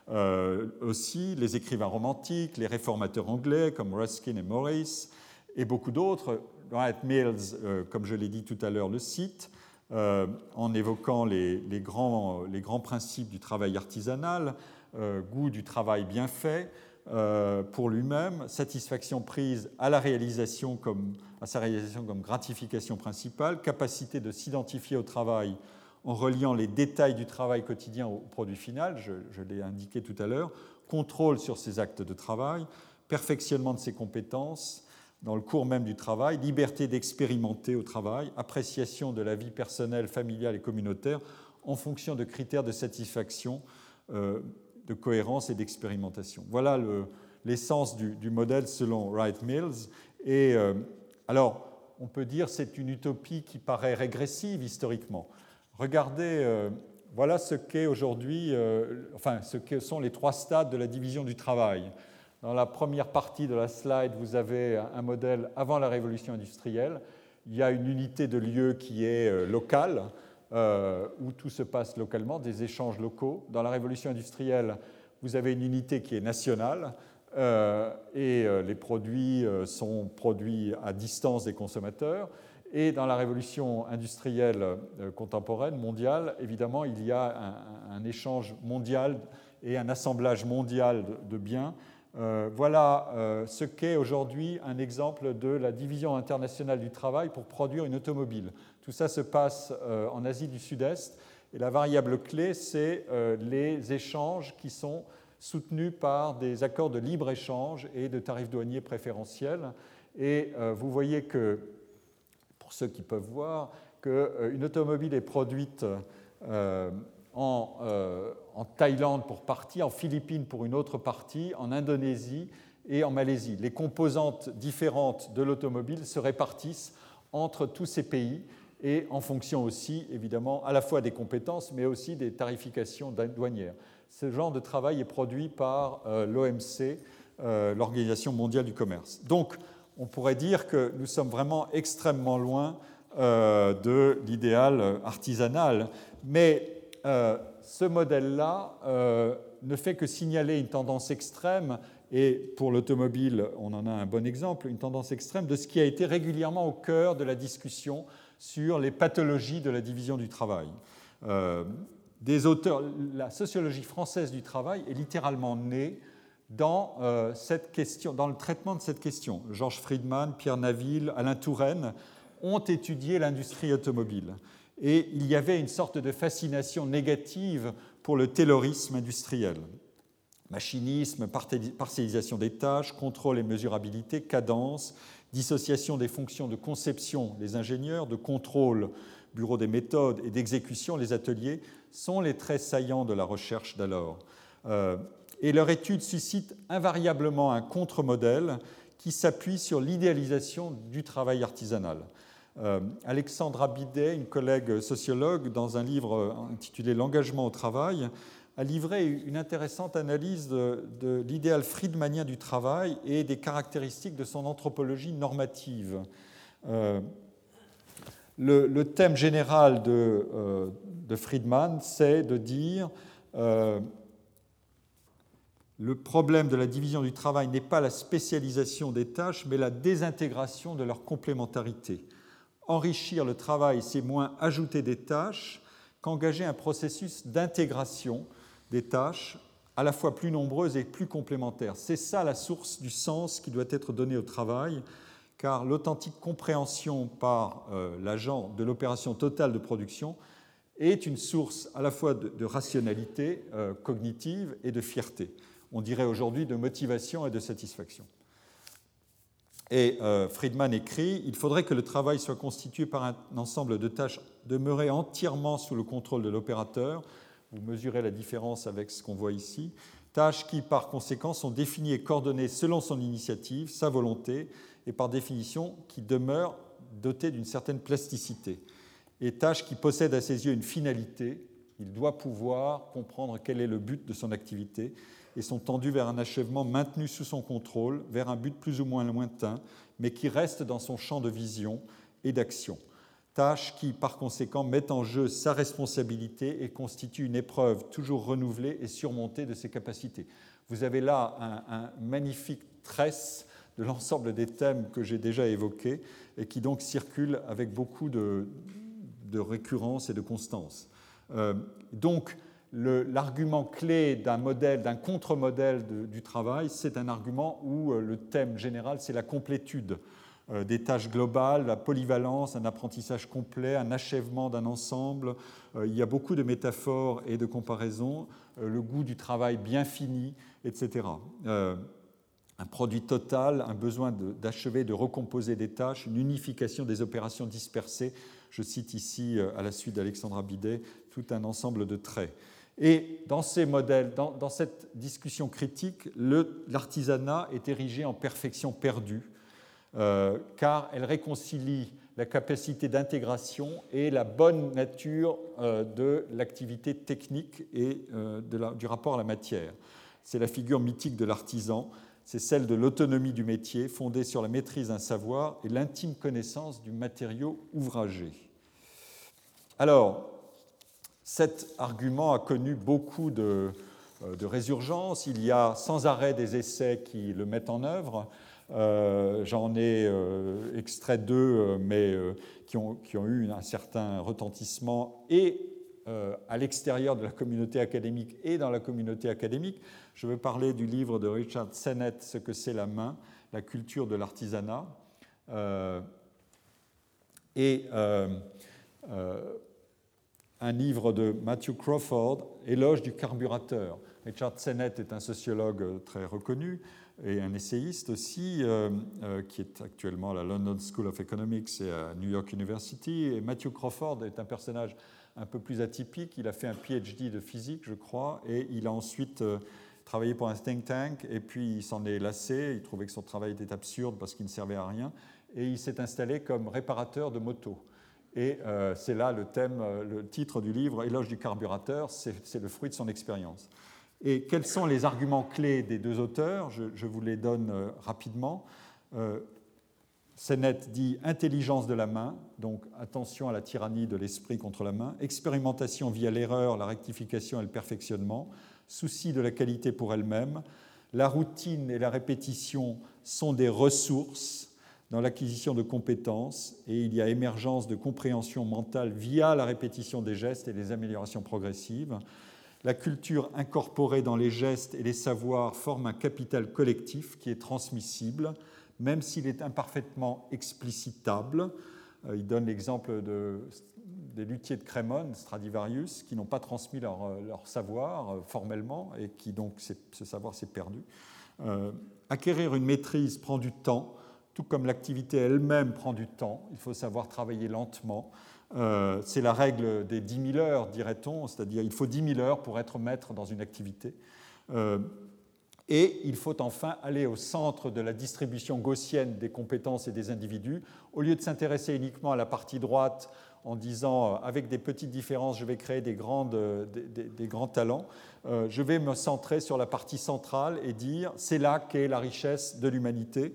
aussi les écrivains romantiques, les réformateurs anglais comme Ruskin et Morris, et beaucoup d'autres. Wright Mills, comme je l'ai dit tout à l'heure, le cite, en évoquant les grands principes du travail artisanal, goût du travail bien fait pour lui-même, satisfaction prise à sa réalisation comme gratification principale, capacité de s'identifier au travail en reliant les détails du travail quotidien au produit final, je l'ai indiqué tout à l'heure, contrôle sur ses actes de travail, perfectionnement de ses compétences dans le cours même du travail, liberté d'expérimenter au travail, appréciation de la vie personnelle, familiale et communautaire en fonction de critères de satisfaction, de cohérence et d'expérimentation. Voilà l'essence du modèle selon Wright Mills. Et alors, on peut dire que c'est une utopie qui paraît régressive historiquement. Regardez, voilà ce qu'est aujourd'hui, ce que sont les 3 stades de la division du travail. Dans la première partie de la slide, vous avez un modèle avant la révolution industrielle. Il y a une unité de lieu qui est locale, où tout se passe localement, des échanges locaux. Dans la révolution industrielle, vous avez une unité qui est nationale, et les produits sont produits à distance des consommateurs. Et dans la révolution industrielle contemporaine, mondiale, évidemment, il y a un échange mondial et un assemblage mondial de biens. Voilà ce qu'est aujourd'hui un exemple de la division internationale du travail pour produire une automobile. Tout ça se passe en Asie du Sud-Est, et la variable clé, c'est les échanges qui sont soutenus par des accords de libre-échange et de tarifs douaniers préférentiels. Et vous voyez que, pour ceux qui peuvent voir, qu'une automobile est produite en Thaïlande pour partie, en Philippines pour une autre partie, en Indonésie et en Malaisie. Les composantes différentes de l'automobile se répartissent entre tous ces pays et en fonction aussi, évidemment, à la fois des compétences, mais aussi des tarifications douanières. Ce genre de travail est produit par l'OMC, l'Organisation mondiale du commerce. Donc, on pourrait dire que nous sommes vraiment extrêmement loin de l'idéal artisanal. Mais ce modèle-là ne fait que signaler une tendance extrême, et pour l'automobile, on en a un bon exemple, une tendance extrême de ce qui a été régulièrement au cœur de la discussion sur les pathologies de la division du travail. Des auteurs, la sociologie française du travail est littéralement née dans cette question, dans le traitement de cette question. Georges Friedman, Pierre Naville, Alain Touraine ont étudié l'industrie automobile. Et il y avait une sorte de fascination négative pour le taylorisme industriel. Machinisme, partialisation des tâches, contrôle et mesurabilité, cadence, dissociation des fonctions de conception, les ingénieurs, de contrôle, bureau des méthodes, et d'exécution, les ateliers, sont les traits saillants de la recherche d'alors. Et leur étude suscite invariablement un contre-modèle qui s'appuie sur l'idéalisation du travail artisanal. Alexandra Bidet, une collègue sociologue, dans un livre intitulé « L'engagement au travail », a livré une intéressante analyse de l'idéal friedmanien du travail et des caractéristiques de son anthropologie normative. Le thème général de Friedman, c'est de dire le problème de la division du travail n'est pas la spécialisation des tâches, mais la désintégration de leur complémentarité. Enrichir le travail, c'est moins ajouter des tâches qu'engager un processus d'intégration des tâches à la fois plus nombreuses et plus complémentaires. C'est ça la source du sens qui doit être donné au travail, car l'authentique compréhension par l'agent de l'opération totale de production est une source à la fois de rationalité cognitive et de fierté. On dirait aujourd'hui de motivation et de satisfaction. Et Friedman écrit « Il faudrait que le travail soit constitué par un ensemble de tâches demeurées entièrement sous le contrôle de l'opérateur. » Vous mesurez la différence avec ce qu'on voit ici. Tâches qui, par conséquent, sont définies et coordonnées selon son initiative, sa volonté, et par définition, qui demeurent dotées d'une certaine plasticité. Et tâches qui possèdent à ses yeux une finalité. Il doit pouvoir comprendre quel est le but de son activité et sont tendues vers un achèvement maintenu sous son contrôle, vers un but plus ou moins lointain, mais qui reste dans son champ de vision et d'action. Tâche qui, par conséquent, met en jeu sa responsabilité et constitue une épreuve toujours renouvelée et surmontée de ses capacités. Vous avez là un magnifique tresse de l'ensemble des thèmes que j'ai déjà évoqués et qui donc circulent avec beaucoup de récurrence et de constance. Donc, l'argument clé d'un modèle, d'un contre-modèle du travail, c'est un argument où le thème général, c'est la complétude des tâches globales, la polyvalence, un apprentissage complet, un achèvement d'un ensemble. Il y a beaucoup de métaphores et de comparaisons, le goût du travail bien fini, etc. Un produit total, un besoin d'achever, de recomposer des tâches, une unification des opérations dispersées. Je cite ici, à la suite d'Alexandra Bidet, tout un ensemble de traits. Et dans ces modèles, dans cette discussion critique, l'artisanat est érigé en perfection perdue, car elle réconcilie la capacité d'intégration et la bonne nature de l'activité technique et du rapport à la matière. C'est la figure mythique de l'artisan, c'est celle de l'autonomie du métier, fondée sur la maîtrise d'un savoir et l'intime connaissance du matériau ouvragé. Alors, cet argument a connu beaucoup de résurgences. Il y a sans arrêt des essais qui le mettent en œuvre. J'en ai extrait deux, mais qui ont eu un certain retentissement et à l'extérieur de la communauté académique et dans la communauté académique. Je veux parler du livre de Richard Sennett, « Ce que c'est la main, la culture de l'artisanat ». Un livre de Matthew Crawford, « Éloge du carburateur ». Richard Sennett est un sociologue très reconnu et un essayiste aussi, qui est actuellement à la London School of Economics et à New York University. Et Matthew Crawford est un personnage un peu plus atypique. Il a fait un PhD de physique, je crois, et il a ensuite travaillé pour un think tank, et puis il s'en est lassé. Il trouvait que son travail était absurde parce qu'il ne servait à rien, et il s'est installé comme réparateur de motos. Et c'est là le thème, le titre du livre, « Éloge du carburateur », c'est le fruit de son expérience. Et quels sont les arguments clés des deux auteurs ? Je vous les donne rapidement. Sennett dit intelligence de la main, donc attention à la tyrannie de l'esprit contre la main, expérimentation via l'erreur, la rectification et le perfectionnement, souci de la qualité pour elle-même. La routine et la répétition sont des ressources dans l'acquisition de compétences et il y a émergence de compréhension mentale via la répétition des gestes et les améliorations progressives. La culture incorporée dans les gestes et les savoirs forme un capital collectif qui est transmissible, même s'il est imparfaitement explicitable. Il donne l'exemple des luthiers de Crémone, Stradivarius, qui n'ont pas transmis leur savoir formellement et qui donc ce savoir s'est perdu. Acquérir une maîtrise prend du temps, tout comme l'activité elle-même prend du temps. Il faut savoir travailler lentement. C'est la règle des 10 000 heures, dirait-on, c'est-à-dire il faut 10 000 heures pour être maître dans une activité. Et il faut enfin aller au centre de la distribution gaussienne des compétences et des individus. Au lieu de s'intéresser uniquement à la partie droite en disant avec des petites différences, je vais créer des grands talents, je vais me centrer sur la partie centrale et dire c'est là qu'est la richesse de l'humanité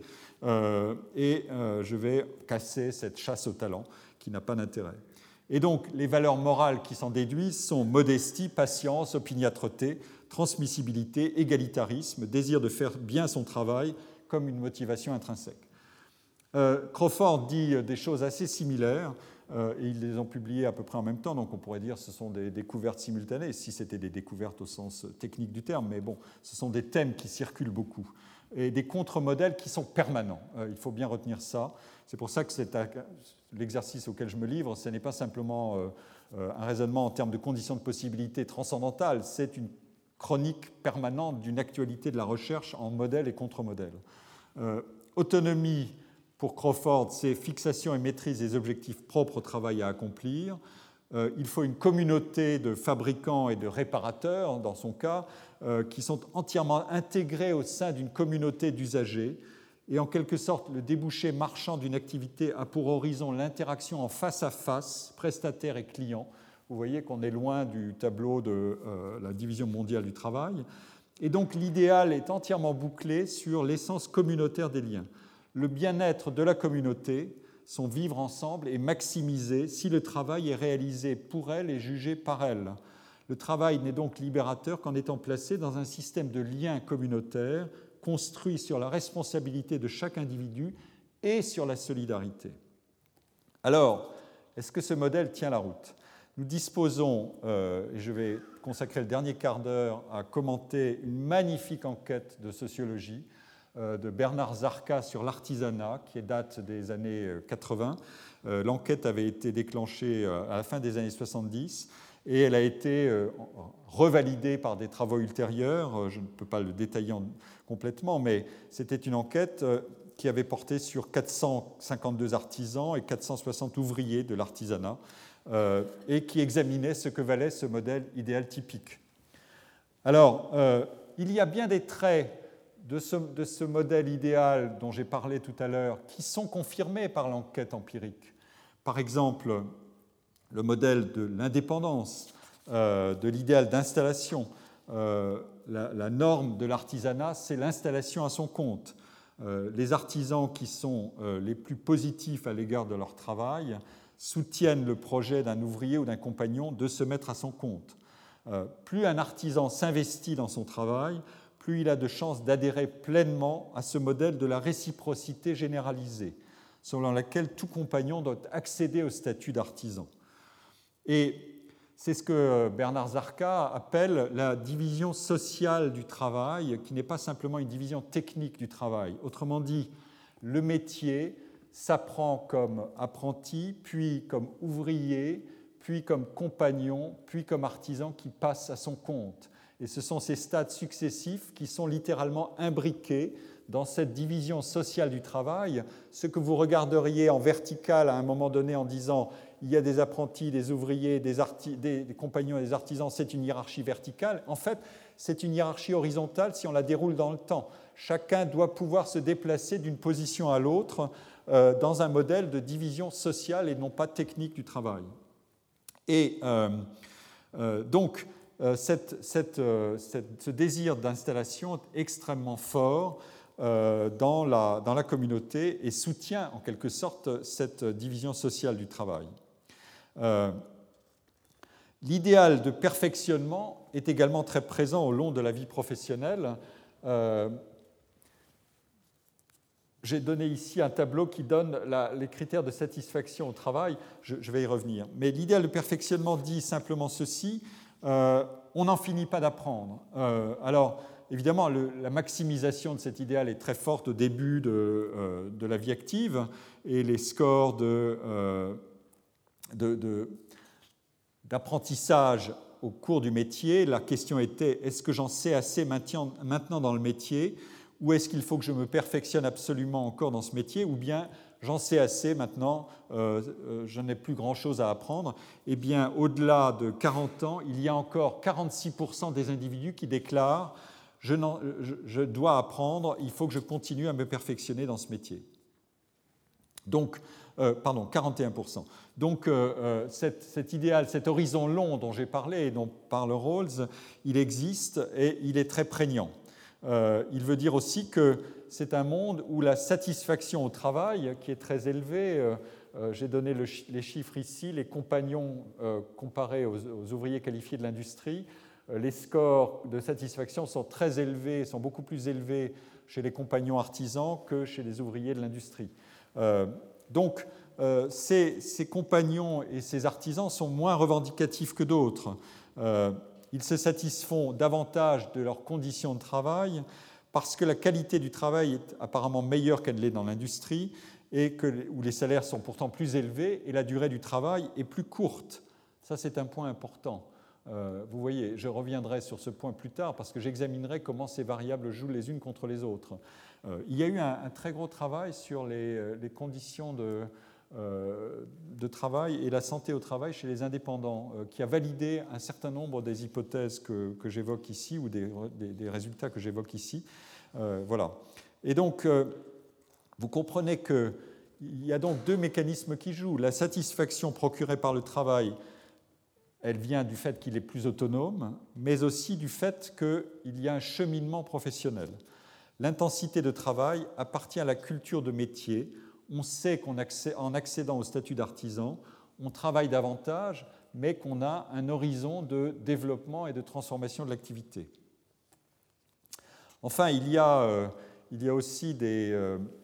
et je vais casser cette chasse au talent qui n'a pas d'intérêt. Et donc, les valeurs morales qui s'en déduisent sont modestie, patience, opiniâtreté, transmissibilité, égalitarisme, désir de faire bien son travail comme une motivation intrinsèque. Crawford dit des choses assez similaires, et ils les ont publiées à peu près en même temps, donc on pourrait dire que ce sont des découvertes simultanées, si c'était des découvertes au sens technique du terme, mais bon, ce sont des thèmes qui circulent beaucoup, et des contre-modèles qui sont permanents. Il faut bien retenir ça. C'est pour ça que l'exercice auquel je me livre, ce n'est pas simplement un raisonnement en termes de conditions de possibilité transcendantales, c'est une chronique permanente d'une actualité de la recherche en modèles et contre-modèles. Autonomie, pour Crawford, c'est fixation et maîtrise des objectifs propres au travail à accomplir. Il faut une communauté de fabricants et de réparateurs, dans son cas, qui sont entièrement intégrés au sein d'une communauté d'usagers. Et en quelque sorte, le débouché marchand d'une activité a pour horizon l'interaction en face à face, prestataire et client. Vous voyez qu'on est loin du tableau de la Division mondiale du travail. Et donc l'idéal est entièrement bouclé sur l'essence communautaire des liens. Le bien-être de la communauté, son vivre ensemble, est maximisé si le travail est réalisé pour elle et jugé par elle. Le travail n'est donc libérateur qu'en étant placé dans un système de liens communautaires construit sur la responsabilité de chaque individu et sur la solidarité. Alors, est-ce que ce modèle tient la route ? Nous disposons, et je vais consacrer le dernier quart d'heure à commenter une magnifique enquête de sociologie de Bernard Zarka sur l'artisanat, qui date des années 80. L'enquête avait été déclenchée à la fin des années 70 et elle a été revalidée par des travaux ultérieurs. Je ne peux pas le détailler complètement, mais c'était une enquête qui avait porté sur 452 artisans et 460 ouvriers de l'artisanat et qui examinait ce que valait ce modèle idéal typique. Alors, il y a bien des traits de ce modèle idéal dont j'ai parlé tout à l'heure qui sont confirmés par l'enquête empirique. Par exemple, le modèle de l'indépendance, de l'idéal d'installation. La norme de l'artisanat, c'est l'installation à son compte. Les artisans qui sont les plus positifs à l'égard de leur travail soutiennent le projet d'un ouvrier ou d'un compagnon de se mettre à son compte. Plus un artisan s'investit dans son travail, plus il a de chances d'adhérer pleinement à ce modèle de la réciprocité généralisée, selon laquelle tout compagnon doit accéder au statut d'artisan. Et c'est ce que Bernard Zarka appelle la division sociale du travail, qui n'est pas simplement une division technique du travail. Autrement dit, le métier s'apprend comme apprenti, puis comme ouvrier, puis comme compagnon, puis comme artisan qui passe à son compte. Et ce sont ces stades successifs qui sont littéralement imbriqués dans cette division sociale du travail. Ce que vous regarderiez en vertical à un moment donné en disant il y a des apprentis, des ouvriers, des compagnons et des artisans, c'est une hiérarchie verticale. En fait, c'est une hiérarchie horizontale si on la déroule dans le temps. Chacun doit pouvoir se déplacer d'une position à l'autre dans un modèle de division sociale et non pas technique du travail. Et donc, ce désir d'installation est extrêmement fort. dans la communauté et soutient en quelque sorte cette division sociale du travail. L'idéal de perfectionnement est également très présent au long de la vie professionnelle. J'ai donné ici un tableau qui donne les critères de satisfaction au travail. Je vais y revenir. Mais l'idéal de perfectionnement dit simplement ceci. On n'en finit pas d'apprendre. Alors, évidemment, la maximisation de cet idéal est très forte au début de la vie active et les scores d'apprentissage au cours du métier. La question était, est-ce que j'en sais assez maintenant dans le métier ou est-ce qu'il faut que je me perfectionne absolument encore dans ce métier ou bien j'en sais assez maintenant, je n'ai plus grand-chose à apprendre. Eh bien, au-delà de 40 ans, il y a encore 46% des individus qui déclarent je dois apprendre, il faut que je continue à me perfectionner dans ce métier. Donc, 41%. Donc, cet idéal, cet horizon long dont j'ai parlé et dont parle Rawls, il existe et il est très prégnant. Il veut dire aussi que c'est un monde où la satisfaction au travail, qui est très élevée, j'ai donné les chiffres ici, les compagnons comparés aux ouvriers qualifiés de l'industrie, les scores de satisfaction sont très élevés, sont beaucoup plus élevés chez les compagnons artisans que chez les ouvriers de l'industrie. Donc, ces compagnons et ces artisans sont moins revendicatifs que d'autres. Ils se satisfont davantage de leurs conditions de travail parce que la qualité du travail est apparemment meilleure qu'elle l'est dans l'industrie et où les salaires sont pourtant plus élevés et la durée du travail est plus courte. Ça, c'est un point important. Vous voyez, je reviendrai sur ce point plus tard parce que j'examinerai comment ces variables jouent les unes contre les autres. Il y a eu un très gros travail sur les conditions de travail et la santé au travail chez les indépendants qui a validé un certain nombre des hypothèses que j'évoque ici ou des résultats que j'évoque ici. Voilà. Et donc, vous comprenez qu'il y a donc deux mécanismes qui jouent. La satisfaction procurée par le travail, elle vient du fait qu'il est plus autonome, mais aussi du fait qu'il y a un cheminement professionnel. L'intensité de travail appartient à la culture de métier. On sait qu'en accédant au statut d'artisan, on travaille davantage, mais qu'on a un horizon de développement et de transformation de l'activité. Enfin, il y a aussi des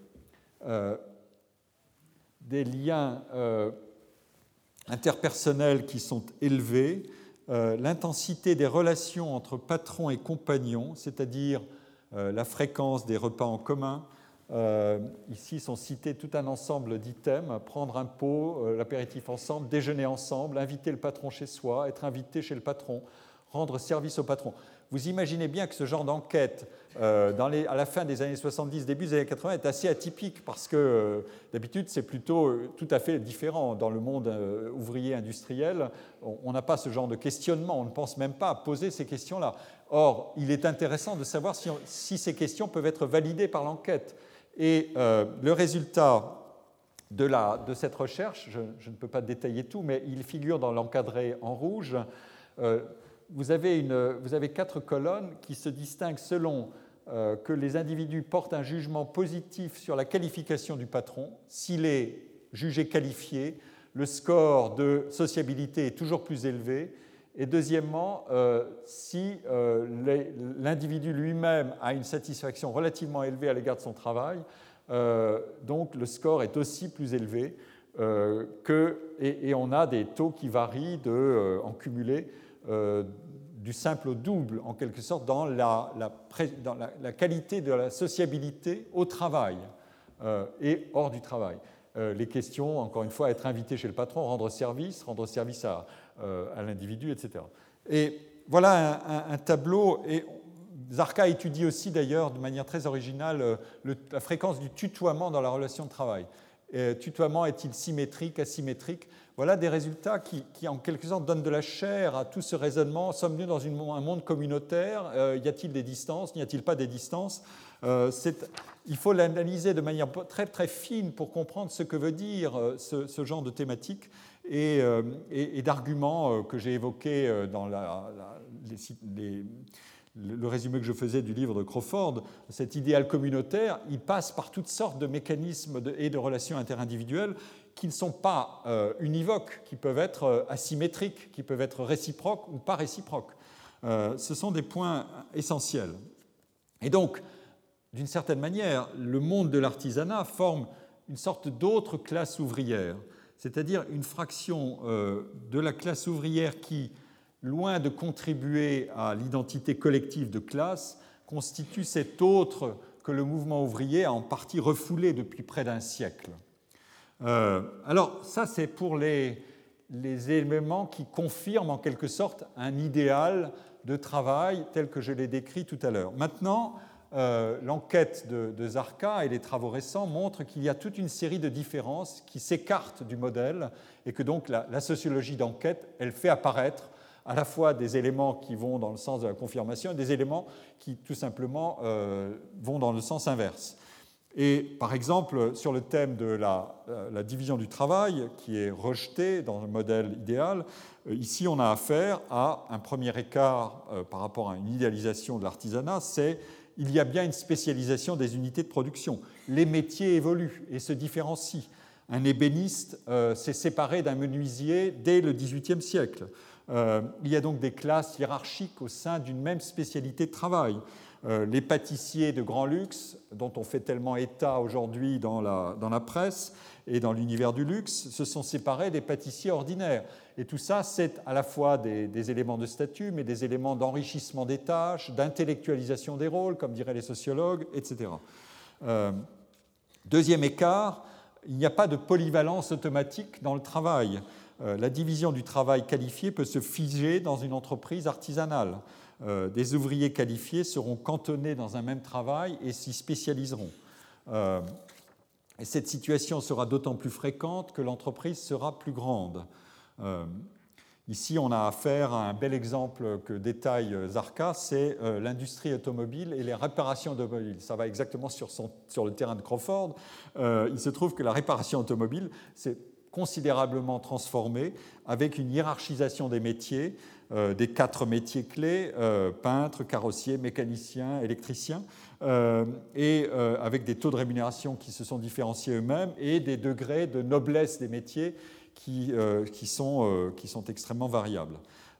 liens interpersonnels qui sont élevés. L'intensité des relations entre patron et compagnon, c'est-à-dire la fréquence des repas en commun. Ici sont cités tout un ensemble d'items, prendre un pot, l'apéritif ensemble, déjeuner ensemble, inviter le patron chez soi, être invité chez le patron, rendre service au patron. Vous imaginez bien que ce genre d'enquête, à la fin des années 70, début des années 80, est assez atypique parce que d'habitude, c'est plutôt tout à fait différent. Dans le monde ouvrier industriel, on n'a pas ce genre de questionnement, on ne pense même pas à poser ces questions-là. Or, il est intéressant de savoir si ces questions peuvent être validées par l'enquête. Et le résultat de cette recherche, je ne peux pas détailler tout, mais il figure dans l'encadré en rouge. Vous avez 4 colonnes qui se distinguent selon que les individus portent un jugement positif sur la qualification du patron. S'il est jugé qualifié, le score de sociabilité est toujours plus élevé. Et deuxièmement, si l'individu lui-même a une satisfaction relativement élevée à l'égard de son travail, donc le score est aussi plus élevé et on a des taux qui varient en cumulé du simple au double, en quelque sorte, dans la qualité de la sociabilité au travail et hors du travail. Les questions, encore une fois, être invité chez le patron, rendre service à l'individu, etc. Et voilà un tableau. Et Zarka étudie aussi, d'ailleurs, de manière très originale, la fréquence du tutoiement dans la relation de travail. Tutoiement est-il symétrique, asymétrique? Voilà des résultats qui, en quelque sorte, donnent de la chair à tout ce raisonnement. Sommes-nous dans un monde communautaire? Y a-t-il des distances? N'y a-t-il pas des distances? Il faut l'analyser de manière très, très fine pour comprendre ce que veut dire ce genre de thématique et d'arguments que j'ai évoqués dans le résumé que je faisais du livre de Crawford, cet idéal communautaire, il passe par toutes sortes de mécanismes et de relations interindividuelles qui ne sont pas univoques, qui peuvent être asymétriques, qui peuvent être réciproques ou pas réciproques. Ce sont des points essentiels. Et donc, d'une certaine manière, le monde de l'artisanat forme une sorte d'autre classe ouvrière, c'est-à-dire une fraction de la classe ouvrière qui, loin de contribuer à l'identité collective de classe, constitue cet autre que le mouvement ouvrier a en partie refoulé depuis près d'un siècle. Alors, ça, c'est pour les éléments qui confirment en quelque sorte un idéal de travail tel que je l'ai décrit tout à l'heure. Maintenant, l'enquête de Zarka et les travaux récents montrent qu'il y a toute une série de différences qui s'écartent du modèle et que donc la sociologie d'enquête, elle fait apparaître à la fois des éléments qui vont dans le sens de la confirmation et des éléments qui, tout simplement, vont dans le sens inverse. Et, par exemple, sur le thème de la division du travail, qui est rejeté dans le modèle idéal, ici, on a affaire à un premier écart par rapport à une idéalisation de l'artisanat, c'est il y a bien une spécialisation des unités de production. Les métiers évoluent et se différencient. Un ébéniste s'est séparé d'un menuisier dès le XVIIIe siècle. Il y a donc des classes hiérarchiques au sein d'une même spécialité de travail. Les pâtissiers de grand luxe, dont on fait tellement état aujourd'hui dans la presse et dans l'univers du luxe, se sont séparés des pâtissiers ordinaires. Et tout ça, c'est à la fois des éléments de statut, mais des éléments d'enrichissement des tâches, d'intellectualisation des rôles, comme diraient les sociologues, etc. Deuxième écart, il n'y a pas de polyvalence automatique dans le travail. La division du travail qualifié peut se figer dans une entreprise artisanale. Des ouvriers qualifiés seront cantonnés dans un même travail et s'y spécialiseront. Et cette situation sera d'autant plus fréquente que l'entreprise sera plus grande. Ici, on a affaire à un bel exemple que détaille Zarka, c'est l'industrie automobile et les réparations automobiles. Ça va exactement sur le terrain de Crawford. Il se trouve que la réparation automobile, c'est considérablement transformée avec une hiérarchisation des métiers, des 4 métiers clés, peintre, carrossier, mécanicien, électricien, et avec des taux de rémunération qui se sont différenciés eux-mêmes et des degrés de noblesse des métiers qui sont extrêmement variables.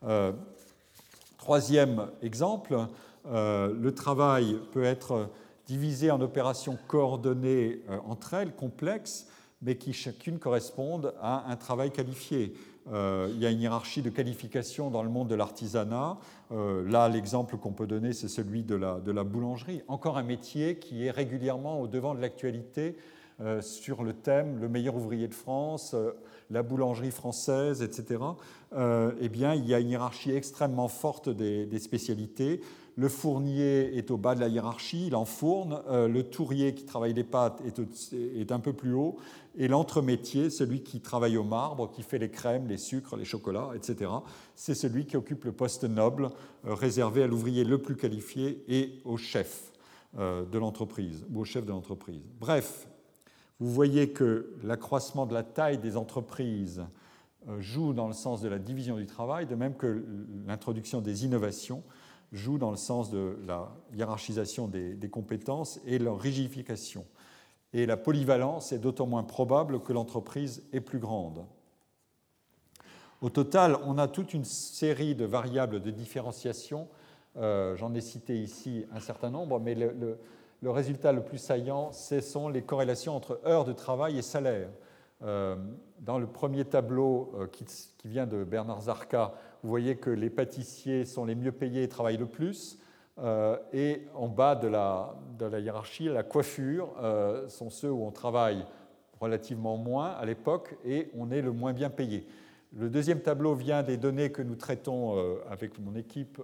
Troisième exemple, le travail peut être divisé en opérations coordonnées entre elles, complexes, mais qui chacune correspondent à un travail qualifié. Il y a une hiérarchie de qualification dans le monde de l'artisanat. Là, l'exemple qu'on peut donner, c'est celui de la boulangerie. Encore un métier qui est régulièrement au devant de l'actualité sur le thème « Le meilleur ouvrier de France », la boulangerie française, etc. Eh bien, il y a une hiérarchie extrêmement forte des spécialités. Le fournier est au bas de la hiérarchie, il enfourne. Le tourier qui travaille les pâtes est un peu plus haut. Et l'entremétier, celui qui travaille au marbre, qui fait les crèmes, les sucres, les chocolats, etc., c'est celui qui occupe le poste noble, réservé à l'ouvrier le plus qualifié et au chef de l'entreprise, ou au chef de l'entreprise. Bref, vous voyez que l'accroissement de la taille des entreprises joue dans le sens de la division du travail, de même que l'introduction des innovations joue dans le sens de la hiérarchisation des compétences et leur rigidification. Et la polyvalence est d'autant moins probable que l'entreprise est plus grande. Au total, on a toute une série de variables de différenciation. J'en ai cité ici un certain nombre, mais le résultat le plus saillant, ce sont les corrélations entre heures de travail et salaire. Dans le premier tableau qui vient de Bernard Zarka, vous voyez que les pâtissiers sont les mieux payés et travaillent le plus. Et en bas de la hiérarchie, la coiffure sont ceux où on travaille relativement moins à l'époque et on est le moins bien payé. Le deuxième tableau vient des données que nous traitons avec mon équipe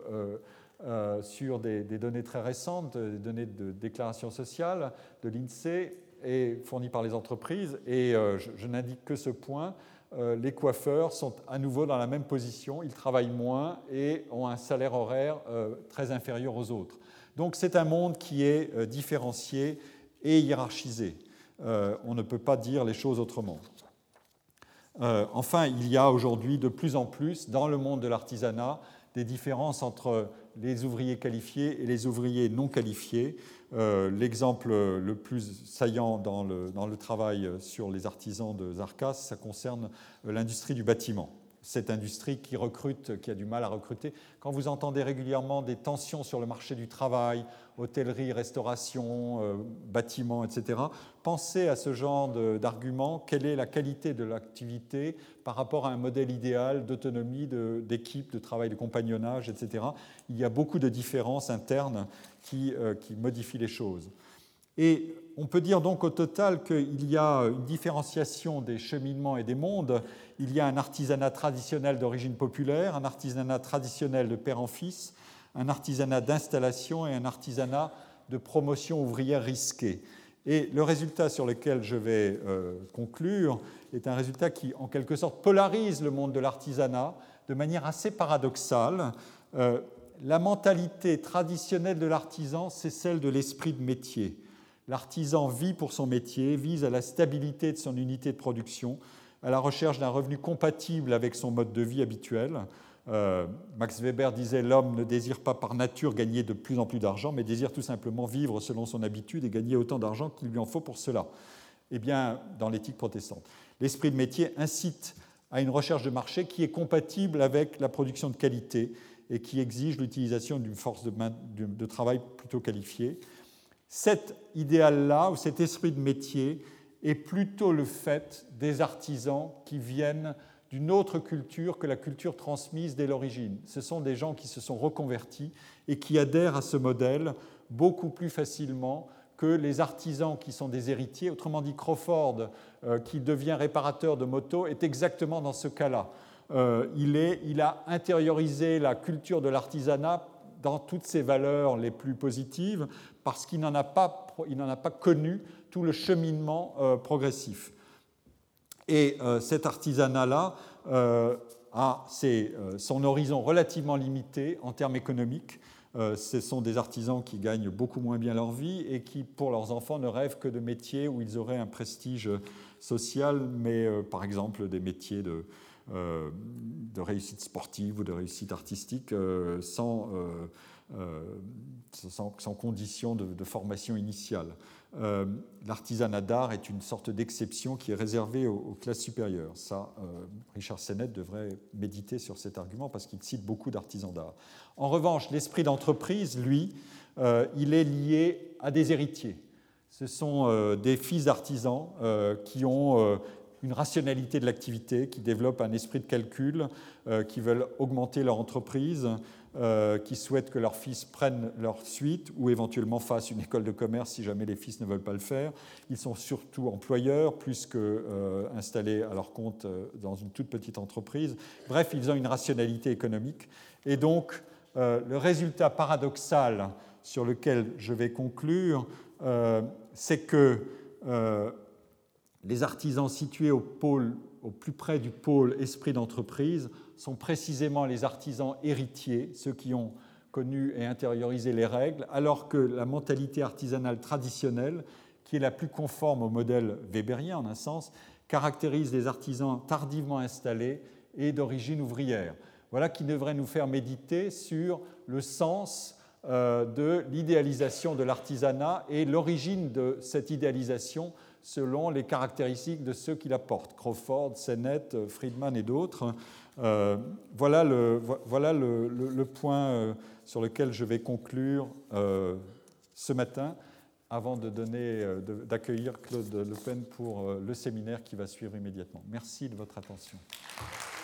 sur des données très récentes, des données de déclaration sociale de l'INSEE et fournies par les entreprises. Et je n'indique que ce point. Les coiffeurs sont à nouveau dans la même position, ils travaillent moins et ont un salaire horaire très inférieur aux autres. Donc c'est un monde qui est différencié et hiérarchisé. On ne peut pas dire les choses autrement. Enfin, il y a aujourd'hui de plus en plus, dans le monde de l'artisanat, des différences entre les ouvriers qualifiés et les ouvriers non qualifiés. L'exemple le plus saillant dans le travail sur les artisans de Zarkas, ça concerne l'industrie du bâtiment. Cette industrie qui recrute, qui a du mal à recruter. Quand vous entendez régulièrement des tensions sur le marché du travail, hôtellerie, restauration, bâtiment, etc., pensez à ce genre d'argument. Quelle est la qualité de l'activité par rapport à un modèle idéal d'autonomie, d'équipe, de travail, de compagnonnage, etc. Il y a beaucoup de différences internes qui modifient les choses. Et on peut dire donc au total qu'il y a une différenciation des cheminements et des mondes. Il y a un artisanat traditionnel d'origine populaire, un artisanat traditionnel de père en fils, un artisanat d'installation et un artisanat de promotion ouvrière risquée. Et le résultat sur lequel je vais conclure est un résultat qui, en quelque sorte, polarise le monde de l'artisanat de manière assez paradoxale. La mentalité traditionnelle de l'artisan, c'est celle de l'esprit de métier. L'artisan vit pour son métier, vise à la stabilité de son unité de production, à la recherche d'un revenu compatible avec son mode de vie habituel. Max Weber disait « L'homme ne désire pas par nature gagner de plus en plus d'argent, mais désire tout simplement vivre selon son habitude et gagner autant d'argent qu'il lui en faut pour cela. » Eh bien, dans l'éthique protestante, l'esprit de métier incite à une recherche de marché qui est compatible avec la production de qualité et qui exige l'utilisation d'une force de travail plutôt qualifiée. Cet idéal-là, ou cet esprit de métier, est plutôt le fait des artisans qui viennent d'une autre culture que la culture transmise dès l'origine. Ce sont des gens qui se sont reconvertis et qui adhèrent à ce modèle beaucoup plus facilement que les artisans qui sont des héritiers. Autrement dit, Crawford, qui devient réparateur de motos, est exactement dans ce cas-là. Il a intériorisé la culture de l'artisanat dans toutes ses valeurs les plus positives parce qu'il n'en a pas connu tout le cheminement progressif. Et cet artisanat-là a son horizon relativement limité en termes économiques. Ce sont des artisans qui gagnent beaucoup moins bien leur vie et qui, pour leurs enfants, ne rêvent que de métiers où ils auraient un prestige social, mais par exemple des métiers de réussite sportive ou de réussite artistique sans condition de formation initiale. L'artisanat d'art est une sorte d'exception qui est réservée aux classes supérieures. Ça, Richard Sennett devrait méditer sur cet argument parce qu'il cite beaucoup d'artisans d'art. En revanche, l'esprit d'entreprise, lui, il est lié à des héritiers. Ce sont des fils d'artisans qui ont une rationalité de l'activité, qui développent un esprit de calcul, qui veulent augmenter leur entreprise, qui souhaitent que leurs fils prennent leur suite ou éventuellement fassent une école de commerce si jamais les fils ne veulent pas le faire. Ils sont surtout employeurs plus qu'installés à leur compte dans une toute petite entreprise. Bref, ils ont une rationalité économique. Et donc, le résultat paradoxal sur lequel je vais conclure, c'est que les artisans situés au plus près du pôle esprit d'entreprise sont précisément les artisans héritiers, ceux qui ont connu et intériorisé les règles, alors que la mentalité artisanale traditionnelle, qui est la plus conforme au modèle weberien en un sens, caractérise les artisans tardivement installés et d'origine ouvrière. Voilà qui devrait nous faire méditer sur le sens de l'idéalisation de l'artisanat et l'origine de cette idéalisation selon les caractéristiques de ceux qui la portent, Crawford, Sennett, Friedman et d'autres. Voilà le point sur lequel je vais conclure ce matin avant d'accueillir Claude Le Pen pour le séminaire qui va suivre immédiatement. Merci de votre attention.